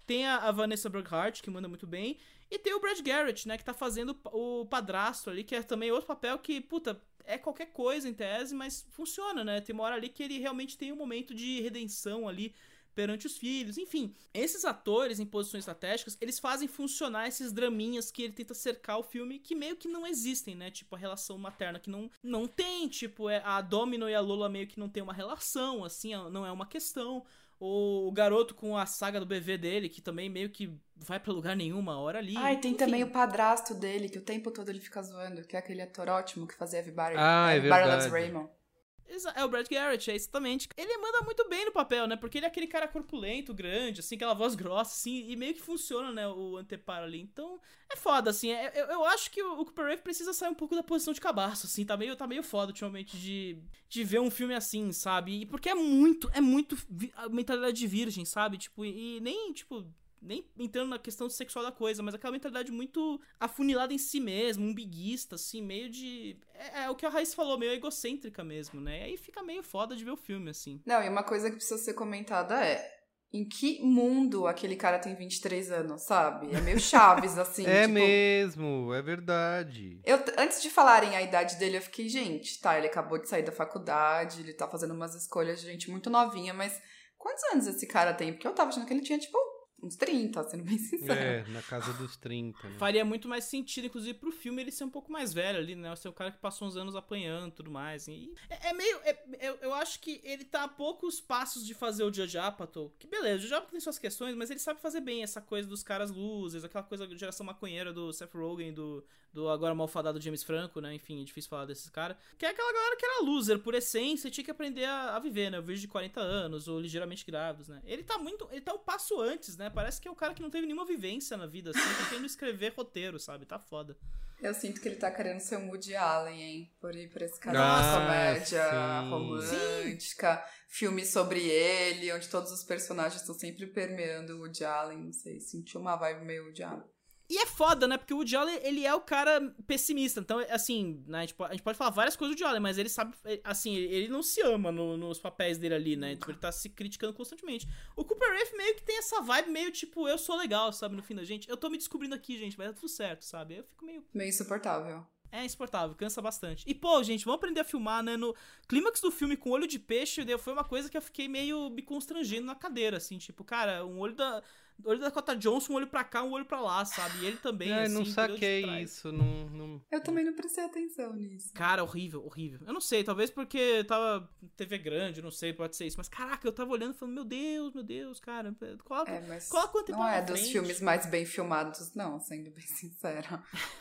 Tem a, a Vanessa Burghardt, que manda muito bem. E tem o Brad Garrett, né, que tá fazendo o padrasto ali, que é também outro papel que, puta, é qualquer coisa em tese, mas funciona, né? Tem uma hora ali que ele realmente tem um momento de redenção ali perante os filhos. Enfim, esses atores em posições estratégicas, eles fazem funcionar esses draminhas que ele tenta cercar o filme, que meio que não existem, né? Tipo, a relação materna que não, não tem, tipo, é, a Domino e a Lola meio que não tem uma relação, assim, não é uma questão. O garoto com a saga do B V dele, que também meio que vai pra lugar nenhum uma hora ali. Ah, e tem Enfim. também o padrasto dele, que o tempo todo ele fica zoando, que é aquele ator ótimo que fazia Everybody, Ah, é Everybody verdade. Loves Raymond. É o Brad Garrett, é exatamente. Ele manda muito bem no papel, né? Porque ele é aquele cara corpulento, grande, assim, aquela voz grossa, assim, e meio que funciona, né, o anteparo ali. Então, é foda, assim. É, eu, eu acho que o Cooper Raiff precisa sair um pouco da posição de cabaço, assim. Tá meio, tá meio foda, ultimamente, de, de ver um filme assim, sabe? E porque é muito, é muito vi- a mentalidade de virgem, sabe? Tipo, e, e nem, tipo... nem entrando na questão sexual da coisa, mas aquela mentalidade muito afunilada em si mesmo, umbiguista, assim, meio de... É, é o que a Raíssa falou, meio egocêntrica mesmo, né? E aí fica meio foda de ver o filme, assim. Não, e uma coisa que precisa ser comentada é, em que mundo aquele cara tem vinte e três anos, sabe? É meio Chaves, assim. É tipo... mesmo, é verdade. Eu, antes de falarem a idade dele, eu fiquei, gente, tá, ele acabou de sair da faculdade, ele tá fazendo umas escolhas de gente muito novinha, mas quantos anos esse cara tem? Porque eu tava achando que ele tinha, tipo... uns trinta, sendo bem sincero. É, na casa dos trinta, né? Faria muito mais sentido, inclusive, pro filme ele ser um pouco mais velho ali, né? Ser o cara que passou uns anos apanhando e tudo mais. E é, é meio... É, eu, eu acho que ele tá a poucos passos de fazer o Judd Apatow. Que beleza, o Judd Apatow tem suas questões, mas ele sabe fazer bem essa coisa dos caras losers, aquela coisa da geração maconheira do Seth Rogen, do, do agora malfadado James Franco, né? Enfim, é difícil falar desses caras. Que é aquela galera que era loser por essência e tinha que aprender a, a viver, né? Virgem de quarenta anos ou ligeiramente grávidos, né? Ele tá muito... Ele tá um passo antes, né? Parece que é o cara que não teve nenhuma vivência na vida, assim, tá querendo escrever roteiro, sabe? Tá foda. Eu sinto que ele tá querendo ser um Woody Allen, hein? Por ir por esse canal Ah, de comédia sim. romântica, filme sobre ele, onde todos os personagens estão sempre permeando o Woody Allen, não sei, senti uma vibe meio Woody Allen. E é foda, né? Porque o Woody Allen, ele é o cara pessimista. Então, assim, né? a, gente pode, a gente pode falar várias coisas do Woody Allen, mas ele sabe, assim, ele não se ama no, nos papéis dele ali, né? Tipo, ele tá se criticando constantemente. O Cooper Raiff meio que tem essa vibe meio tipo, eu sou legal, sabe? No fim da gente. Eu tô me descobrindo aqui, gente, mas tá tudo certo, sabe? Eu fico meio... Meio insuportável. É insuportável, cansa bastante. E, pô, gente, vamos aprender a filmar, né? No clímax do filme com olho de peixe, foi uma coisa que eu fiquei meio me constrangendo na cadeira, assim. Tipo, cara, um olho da... olho da Dakota Johnson, um olho pra cá, um olho pra lá, sabe? E ele também, É, assim, não entendeu? De saquei trás. isso, não, não... Eu também não prestei atenção nisso. Cara, horrível, horrível. Eu não sei, talvez porque tava T V grande, não sei, pode ser isso. Mas, caraca, eu tava olhando e falando, meu Deus, meu Deus, cara, coloca, É, mas coloca o anteparo não é na dos frente. filmes mais bem filmados, não, sendo bem sincera.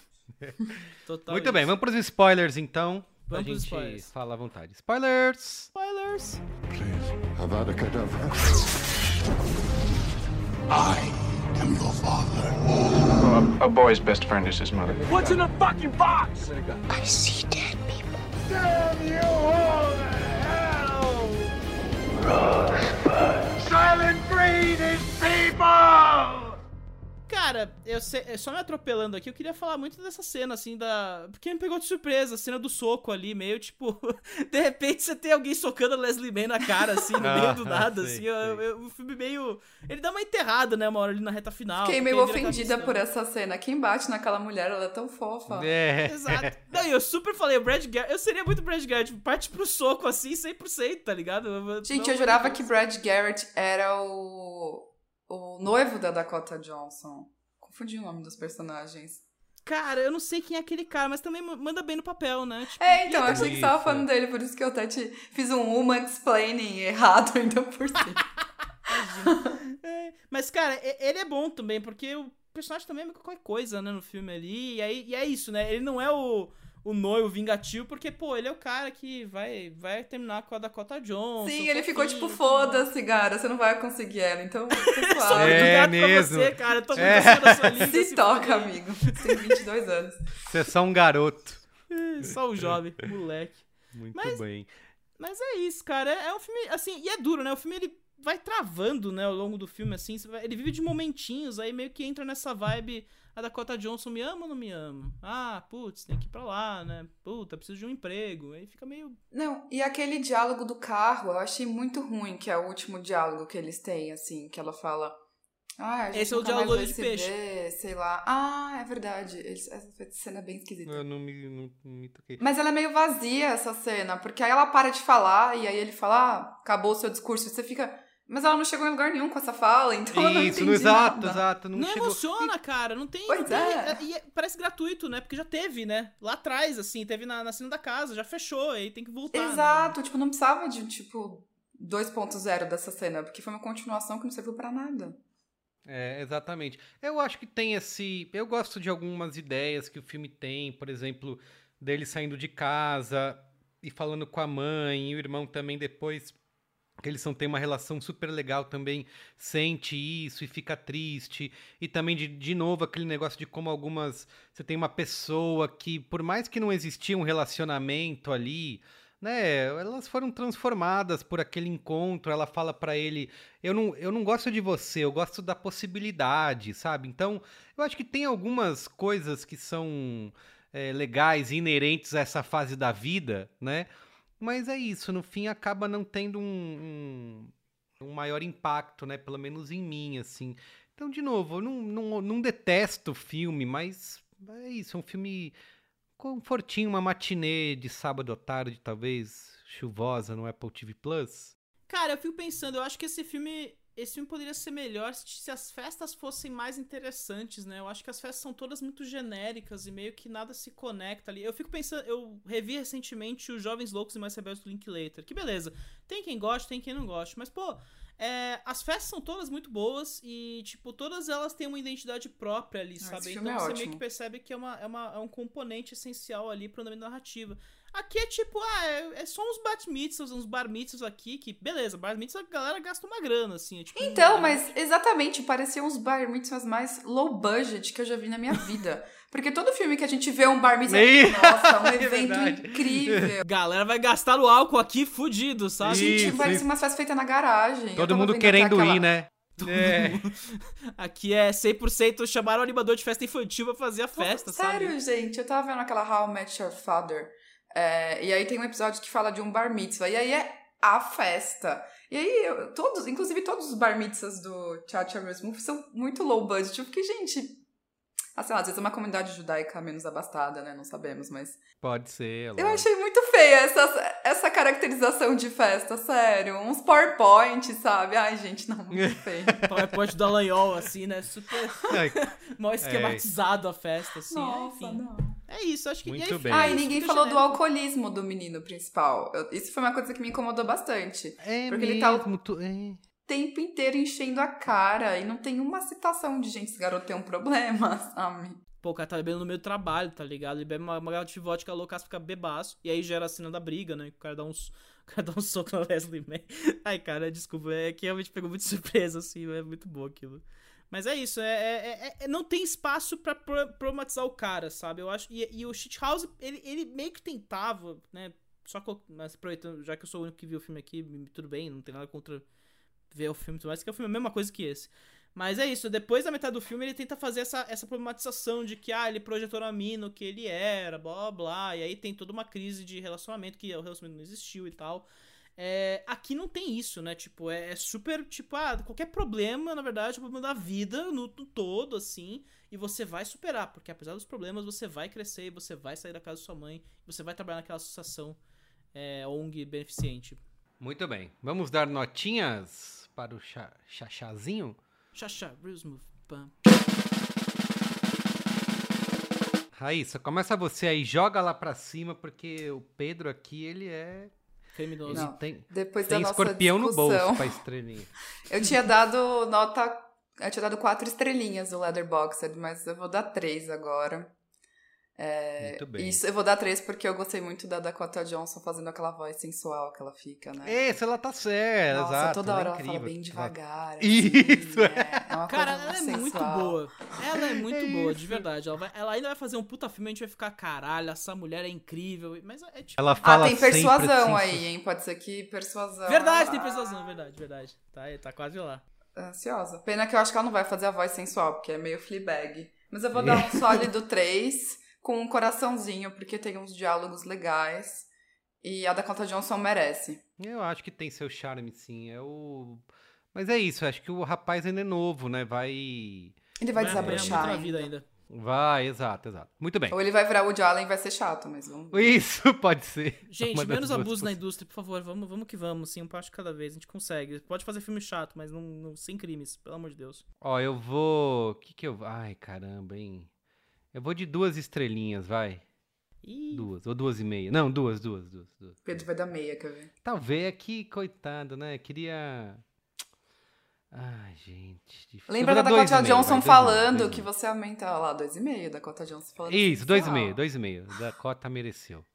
Total Muito isso. bem, vamos pros spoilers, então. Pra Vamos pros gente spoilers. falar à vontade. Spoilers! Spoilers! Avada Kedavra. I am your father. Well, a, a boy's best friend is his mother. What's in the fucking box? I see dead people. Damn you all to hell! Rosebud. Silent breed is people! Cara, eu sei, só me atropelando aqui, eu queria falar muito dessa cena, assim, da... Porque me pegou de surpresa, a cena do soco ali, meio, tipo... De repente você tem alguém socando a Leslie Mann na cara, assim, no meio do nada, sei, assim. sei. Eu, eu, o filme meio... Ele dá uma enterrada, né, uma hora ali na reta final. Fiquei porque meio aí vira ofendida aquela por questão. essa cena. Quem bate naquela mulher, ela é tão fofa. É. Exato. Não, e eu super falei, o Brad Garrett... Eu seria muito Brad Garrett, parte pro soco, assim, cem por cento, tá ligado? Eu- Gente, não- eu jurava que Brad Garrett era o, o noivo da Dakota Johnson. Confundi o nome dos personagens. Cara, eu não sei quem é aquele cara, mas também manda bem no papel, né? Tipo, É, então, e eu até achei que isso, você tava é. falando dele, por isso que eu até te fiz um woman explaining errado ainda por cima. É, mas, cara, e- ele é bom também, porque o personagem também é meio que qualquer coisa, né, no filme ali. E, aí, e é isso, né? Ele não é o, o noivo vingativo, porque, pô, ele é o cara que vai, vai terminar com a Dakota Johnson. Sim, ele ficou tipo, fofinho, foda-se, cara, você não vai conseguir ela, então... Sou pessoal, muito É grato mesmo. pra você, cara. Eu tô muito É. acima da sua língua. se se toca, fuder. amigo. Você tem vinte e dois anos. Você é só um garoto. É, Só o jovem, moleque. Muito Mas- bem. Mas é isso, cara. É, é um filme, assim, e é duro, né? O filme, ele vai travando, né, ao longo do filme, assim. Você vai- Ele vive de momentinhos, aí meio que entra nessa vibe... A Dakota Johnson me ama ou não me ama? Ah, putz, tem que ir pra lá, né? Puta, preciso de um emprego. Aí fica meio... Não, e aquele diálogo do carro, eu achei muito ruim, que é o último diálogo que eles têm, assim, que ela fala... Ah, a gente Esse é o nunca diálogo mais olho vai de se peixe. ver, sei lá. Ah, é verdade. Eles- Essa cena é bem esquisita. Eu não me, não, não me toquei. Mas ela é meio vazia, essa cena, porque aí ela para de falar e aí ele fala, ah, acabou o seu discurso. E você fica... Mas ela não chegou em lugar nenhum com essa fala, então eu não Isso, entendi exato, nada. exato. Não, Não chegou... emociona, cara. Não tem. Pois não tem- é. E é- parece gratuito, né? Porque já teve, né? Lá atrás, assim, teve na, na cena da casa, já fechou, aí tem que voltar. Exato, tipo, não precisava de, tipo, dois ponto zero dessa cena, porque foi uma continuação que não serviu pra nada. É, exatamente. Eu acho que tem esse... Eu gosto de algumas ideias que o filme tem, por exemplo, dele saindo de casa e falando com a mãe, e o irmão também depois, que eles não têm uma relação super legal também, sente isso e fica triste. E também, de, de novo, aquele negócio de como algumas... Você tem uma pessoa que, por mais que não existia um relacionamento ali... Né, elas foram transformadas por aquele encontro. Ela fala pra ele, eu não, eu não gosto de você, eu gosto da possibilidade, sabe? Então, eu acho que tem algumas coisas que são é, legais e inerentes a essa fase da vida, né? Mas é isso, no fim acaba não tendo um, um, um maior impacto, né? Pelo menos em mim, assim. Então, de novo, eu não, não, não detesto o filme, mas é isso, é um filme... confortinho, uma matinê de sábado à tarde, talvez, chuvosa no Apple T V Plus. Cara, eu fico pensando, eu acho que esse filme, esse filme poderia ser melhor se, se as festas fossem mais interessantes, né? Eu acho que as festas são todas muito genéricas e meio que nada se conecta ali. Eu fico pensando, eu revi recentemente os Jovens Loucos e Mais Rebeldes do Linklater, que beleza, tem quem goste, tem quem não goste, mas pô, é, as festas são todas muito boas e, tipo, todas elas têm uma identidade própria ali, Ah, sabe? esse Então filme é você ótimo. meio que percebe que é, uma, é, uma, é um componente essencial ali pro andamento da narrativa. Aqui é tipo, ah, é, é só uns bat mitzvahs, uns bar mitzvahs aqui, que beleza, bar mitzvah a galera gasta uma grana, assim. É, tipo, Então, é- mas exatamente, pareciam os bar mitzvahs mais low budget que eu já vi na minha vida. Porque todo filme que a gente vê um bar mitzvah, Ih, nossa, um é evento verdade. incrível. Galera vai gastar no álcool aqui fudido, sabe? Gente, Isso, parecia isso. umas festas feitas na garagem. Eu Todo tava mundo vendo querendo até aquela- ir, né? É. Aqui é cem por cento chamaram o animador de festa infantil pra fazer a festa, Sério, sabe? gente, eu tava vendo aquela How I Met Your Father. É, e aí tem um episódio que fala de um bar mitzvah. E aí é a festa. E aí, eu- todos, inclusive todos os bar mitzvahs do Cha-Cha Real Smooth são muito low budget. Eu fiquei, gente... Assim, às vezes é uma comunidade judaica menos abastada, né? Não sabemos, mas... Pode ser, Eu achei muito feia essa, essa caracterização de festa, sério. Uns PowerPoint, sabe? Ai, gente, não, muito feio. PowerPoint da Lanhol, assim, né? Super... Ai, mal esquematizado a festa, assim. Nossa, enfim. não. É isso, acho que... Muito e aí, bem. Ah, e isso ninguém fica falou do genérico. alcoolismo do menino principal. Eu- isso foi uma coisa que me incomodou bastante. É Porque ele tá o mesmo, tu- é. tempo inteiro enchendo a cara e não tem uma citação de gente, esse garoto tem um problema, sabe? Pô, o cara tá bebendo no meio do trabalho, tá ligado? Ele bebe uma, uma garrafa de vodka loucaço, fica bebaço. E aí gera a cena da briga, né? O cara dá uns... O cara dá um soco na Leslie Mann. Ai, cara, desculpa. É que realmente pegou muito surpresa, assim. É muito bom aquilo. Mas é isso. É, é, é- é- não tem espaço pra pro- problematizar o cara, sabe? Eu acho... E, e o Shithouse, ele, ele meio que tentava, né? Só que... eu- Mas aproveitando, já que eu sou o único que viu o filme aqui, me- tudo bem. Não tem nada contra ver o filme e tudo mais. Que é o filme a mesma coisa que esse. Mas é isso, depois da metade do filme ele tenta fazer essa, essa problematização de que, ah, ele projetou na mina o que ele era, blá blá blá, e aí tem toda uma crise de relacionamento, que o relacionamento não existiu e tal. É, aqui não tem isso, né, tipo, é, é super, tipo, ah, qualquer problema, na verdade, é um problema da vida no, no todo, assim, e você vai superar, porque apesar dos problemas, você vai crescer, você vai sair da casa da sua mãe, você vai trabalhar naquela associação é, O N G beneficente. Muito bem. Vamos dar notinhas para o cha- chachazinho? Chacha, real smooth, pam. Raíssa, começa você aí, joga lá pra cima, porque o Pedro aqui, ele é... Criminoso. Ele Não, tem, depois tem da nossa escorpião no discussão. bolso pra estrelinha. Eu tinha dado nota... Eu tinha dado quatro estrelinhas do Letterboxd, mas eu vou dar três agora. É, Muito bem. Isso, eu vou dar três porque eu gostei muito da Dakota Johnson fazendo aquela voz sensual que ela fica, né? Essa, ela tá certa, Nossa, exato. toda hora é ela fala incrível. bem devagar. Isso, assim, é, é uma Cara, coisa ela é sensual. muito boa. Ela é muito É boa, isso. de verdade. Ela, vai- ela ainda vai fazer um puta filme, a gente vai ficar, caralho, essa mulher é incrível. Mas é tipo. Ela Ah, fala tem sempre persuasão assim, aí, hein? Pode ser que persuasão... Verdade, tem Ah, persuasão, verdade, verdade. Tá, tá quase lá. Ansiosa. Pena que eu acho que ela não vai fazer a voz sensual, porque é meio Fleabag. Mas eu vou dar um sólido três com um coraçãozinho, porque tem uns diálogos legais. E a Dakota Johnson merece. Eu acho que tem seu charme, sim. É o... Mas é isso, acho que o rapaz ainda é novo, né? Vai... Ele vai desabrochar ainda. Vida ainda. Vai, exato, exato. Muito bem. Ou ele vai virar o Woody Allen e vai ser chato, mas vamos ver. Isso, pode ser. Gente, menos abuso na indústria, por favor. Vamos, vamos que vamos, assim, um passo de cada vez. A gente consegue. Pode fazer filme chato, mas não, não, sem crimes, pelo amor de Deus. Ó, eu vou... O que que eu... Ai, caramba, hein? Eu vou de duas estrelinhas, vai. Ih. Duas, ou duas e meia. Não, duas, duas, duas. duas. Pedro vai dar meia, quer ver? Talvez aqui, coitado, né? Queria... Ai, gente. Difícil. Lembra da Dakota Johnson falando que você aumenta lá, dois e meio, Dakota Johnson falando. Isso, dois e meio, dois e meio. Dakota mereceu.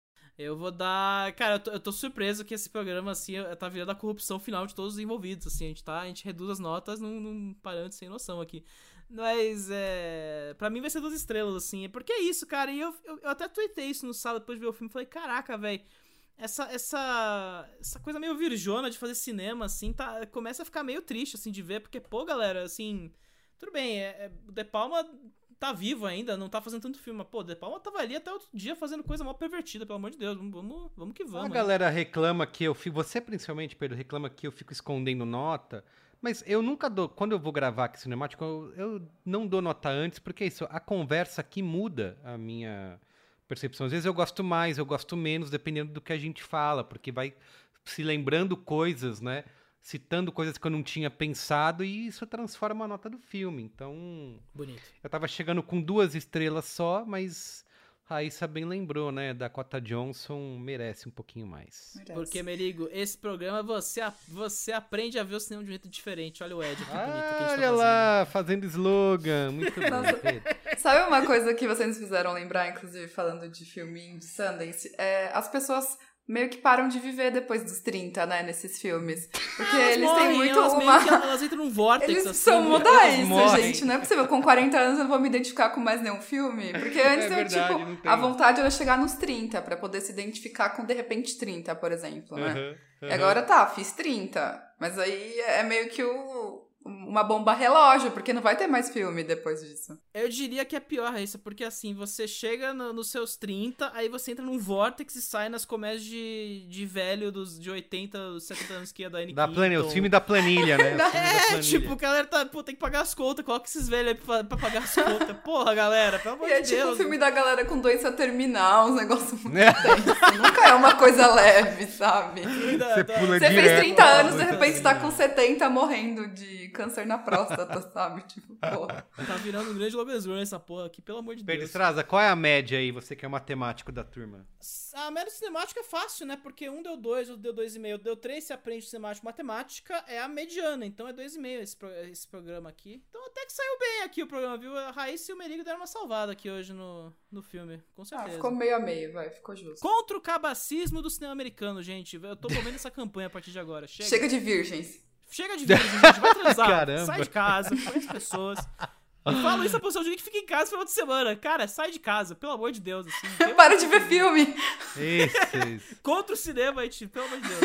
Eu vou dar... Cara, eu tô, eu tô surpreso que esse programa, assim, tá virando a corrupção final de todos os envolvidos, assim. A gente, tá, a gente reduz as notas num, num parâmetro sem noção aqui. Mas, é... Pra mim vai ser duas estrelas, assim. Porque é isso, cara. E eu, eu, eu até tuitei isso no sábado depois de ver o filme. Falei, caraca, velho. Essa, essa, essa coisa meio virjona de fazer cinema, assim, tá, começa a ficar meio triste, assim, de ver, porque, pô, galera, assim, tudo bem, é, é, o De Palma tá vivo ainda, não tá fazendo tanto filme, mas, pô, o De Palma tava ali até outro dia fazendo coisa mal pervertida, pelo amor de Deus, vamos, vamos, vamos que vamos. A galera reclama que eu fico, você principalmente, Pedro, reclama que eu fico escondendo nota, mas eu nunca dou, quando eu vou gravar aqui cinemático, eu, eu não dou nota antes, porque é isso, a conversa aqui muda a minha... percepção. Às vezes eu gosto mais, eu gosto menos, dependendo do que a gente fala, porque vai se lembrando coisas, né? Citando coisas que eu não tinha pensado e isso transforma a nota do filme. Então, bonito. Eu tava chegando com duas estrelas só, mas Raíssa bem lembrou, né? Dakota Johnson merece um pouquinho mais. Merece. Porque, Merigo, esse programa você, você aprende a ver o cinema de um jeito diferente. Olha o Ed, que bonito ah, que a gente olha tá lá, fazendo slogan. Muito bem, Pedro. Sabe uma coisa que vocês nos fizeram lembrar, inclusive, falando de filminho de Sundance? É, as pessoas meio que param de viver depois dos trinta, né, nesses filmes. Porque elas eles morrem, têm muito elas uma... Meio que elas entram num vórtice, eles assim. precisam mudar isso, morrem. gente. Não é possível. Com quarenta anos eu não vou me identificar com mais nenhum filme. Porque antes é eu, verdade, tipo, a vontade era chegar nos trinta, pra poder se identificar com, de repente, trinta, por exemplo, né? Uhum, uhum. E agora tá, fiz trinta. Mas aí é meio que o... uma bomba relógio, porque não vai ter mais filme depois disso. Eu diria que é pior isso, porque assim, você chega no, nos seus trinta, aí você entra num vórtice e sai nas comédias de, de velho dos, de oitenta, setenta anos que ia da N Da planilha, o filme da planilha, né? É, planilha. Tipo, a galera tá, pô, tem que pagar as contas, coloca esses velhos aí pra, pra pagar as contas. Porra, galera, pelo amor e é de tipo Deus. o filme da galera com doença terminal, uns negócios muito tensos. Nunca é uma coisa leve, sabe? Você pula Você direto, fez trinta anos, de muito repente você tá com setenta morrendo de câncer na próstata, sabe? Tipo, porra. Tá virando um grande lobezura essa porra aqui, pelo amor de Pedro Deus. Estraza, qual é a média aí, você que é matemático da turma? A média cinemática é fácil, né? Porque um deu dois, outro deu dois e meio, deu três, se aprende cinemático matemática, é a mediana, então é dois e meio esse, pro, esse programa aqui. Então até que saiu bem aqui o programa, viu? A Raíssa e o Merigo deram uma salvada aqui hoje no, no filme, com certeza. Ah, ficou meio a meio, vai, ficou justo. Contra o cabacismo do cinema americano, gente. Eu tô comendo essa campanha a partir de agora. Chega, Chega de virgens. Chega de virgem, gente. Vai transar. Caramba. Sai de casa, conhece pessoas. Eu falo isso a posição de alguém que fica em casa no final de semana. Cara, sai de casa, pelo amor de Deus. Assim, Para de ver filme. Isso, isso. Contra o cinema, gente, pelo amor de Deus.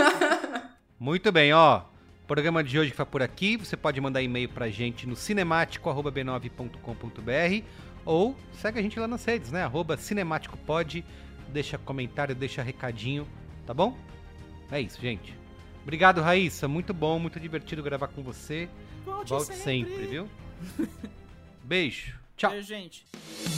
Muito bem, ó. O programa de hoje foi por aqui. Você pode mandar e-mail pra gente no cinemático arroba b nove ponto com ponto b r ou segue a gente lá nas redes, né? Arroba cinemáticopod. Deixa comentário, deixa recadinho, tá bom? É isso, gente. Obrigado, Raíssa. Muito bom, muito divertido gravar com você. Volte, Volte sempre. sempre, viu? Beijo. Tchau. Beijo, gente.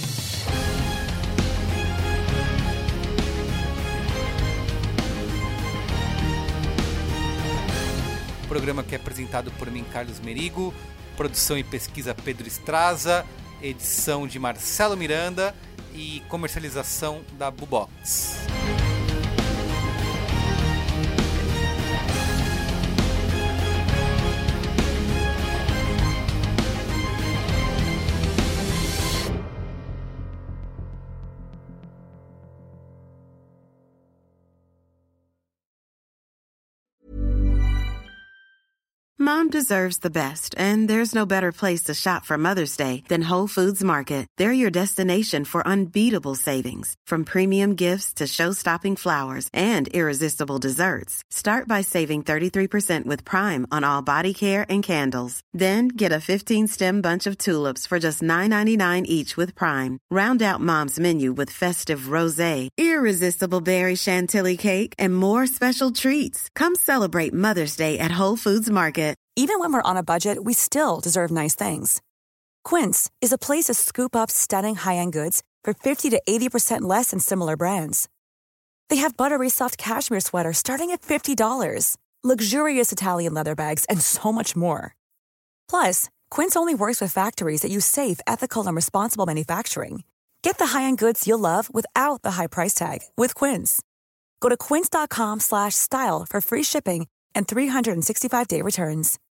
O programa que é apresentado por mim, Carlos Merigo. Produção e pesquisa, Pedro Estraza. Edição de Marcelo Miranda. E comercialização da Bubox. Mom deserves the best, and there's no better place to shop for Mother's Day than Whole Foods Market. They're your destination for unbeatable savings, from premium gifts to show-stopping flowers and irresistible desserts. Start by saving thirty-three percent with Prime on all body care and candles. Then get a fifteen-stem bunch of tulips for just nine ninety-nine each with Prime. Round out Mom's menu with festive rosé, irresistible berry chantilly cake, and more special treats. Come celebrate Mother's Day at Whole Foods Market. Even when we're on a budget, we still deserve nice things. Quince is a place to scoop up stunning high-end goods for fifty to eighty percent less than similar brands. They have buttery soft cashmere sweaters starting at fifty dollars, luxurious Italian leather bags, and so much more. Plus, Quince only works with factories that use safe, ethical, and responsible manufacturing. Get the high-end goods you'll love without the high price tag with Quince. Go to quince.com slash style for free shipping and three sixty-five day returns.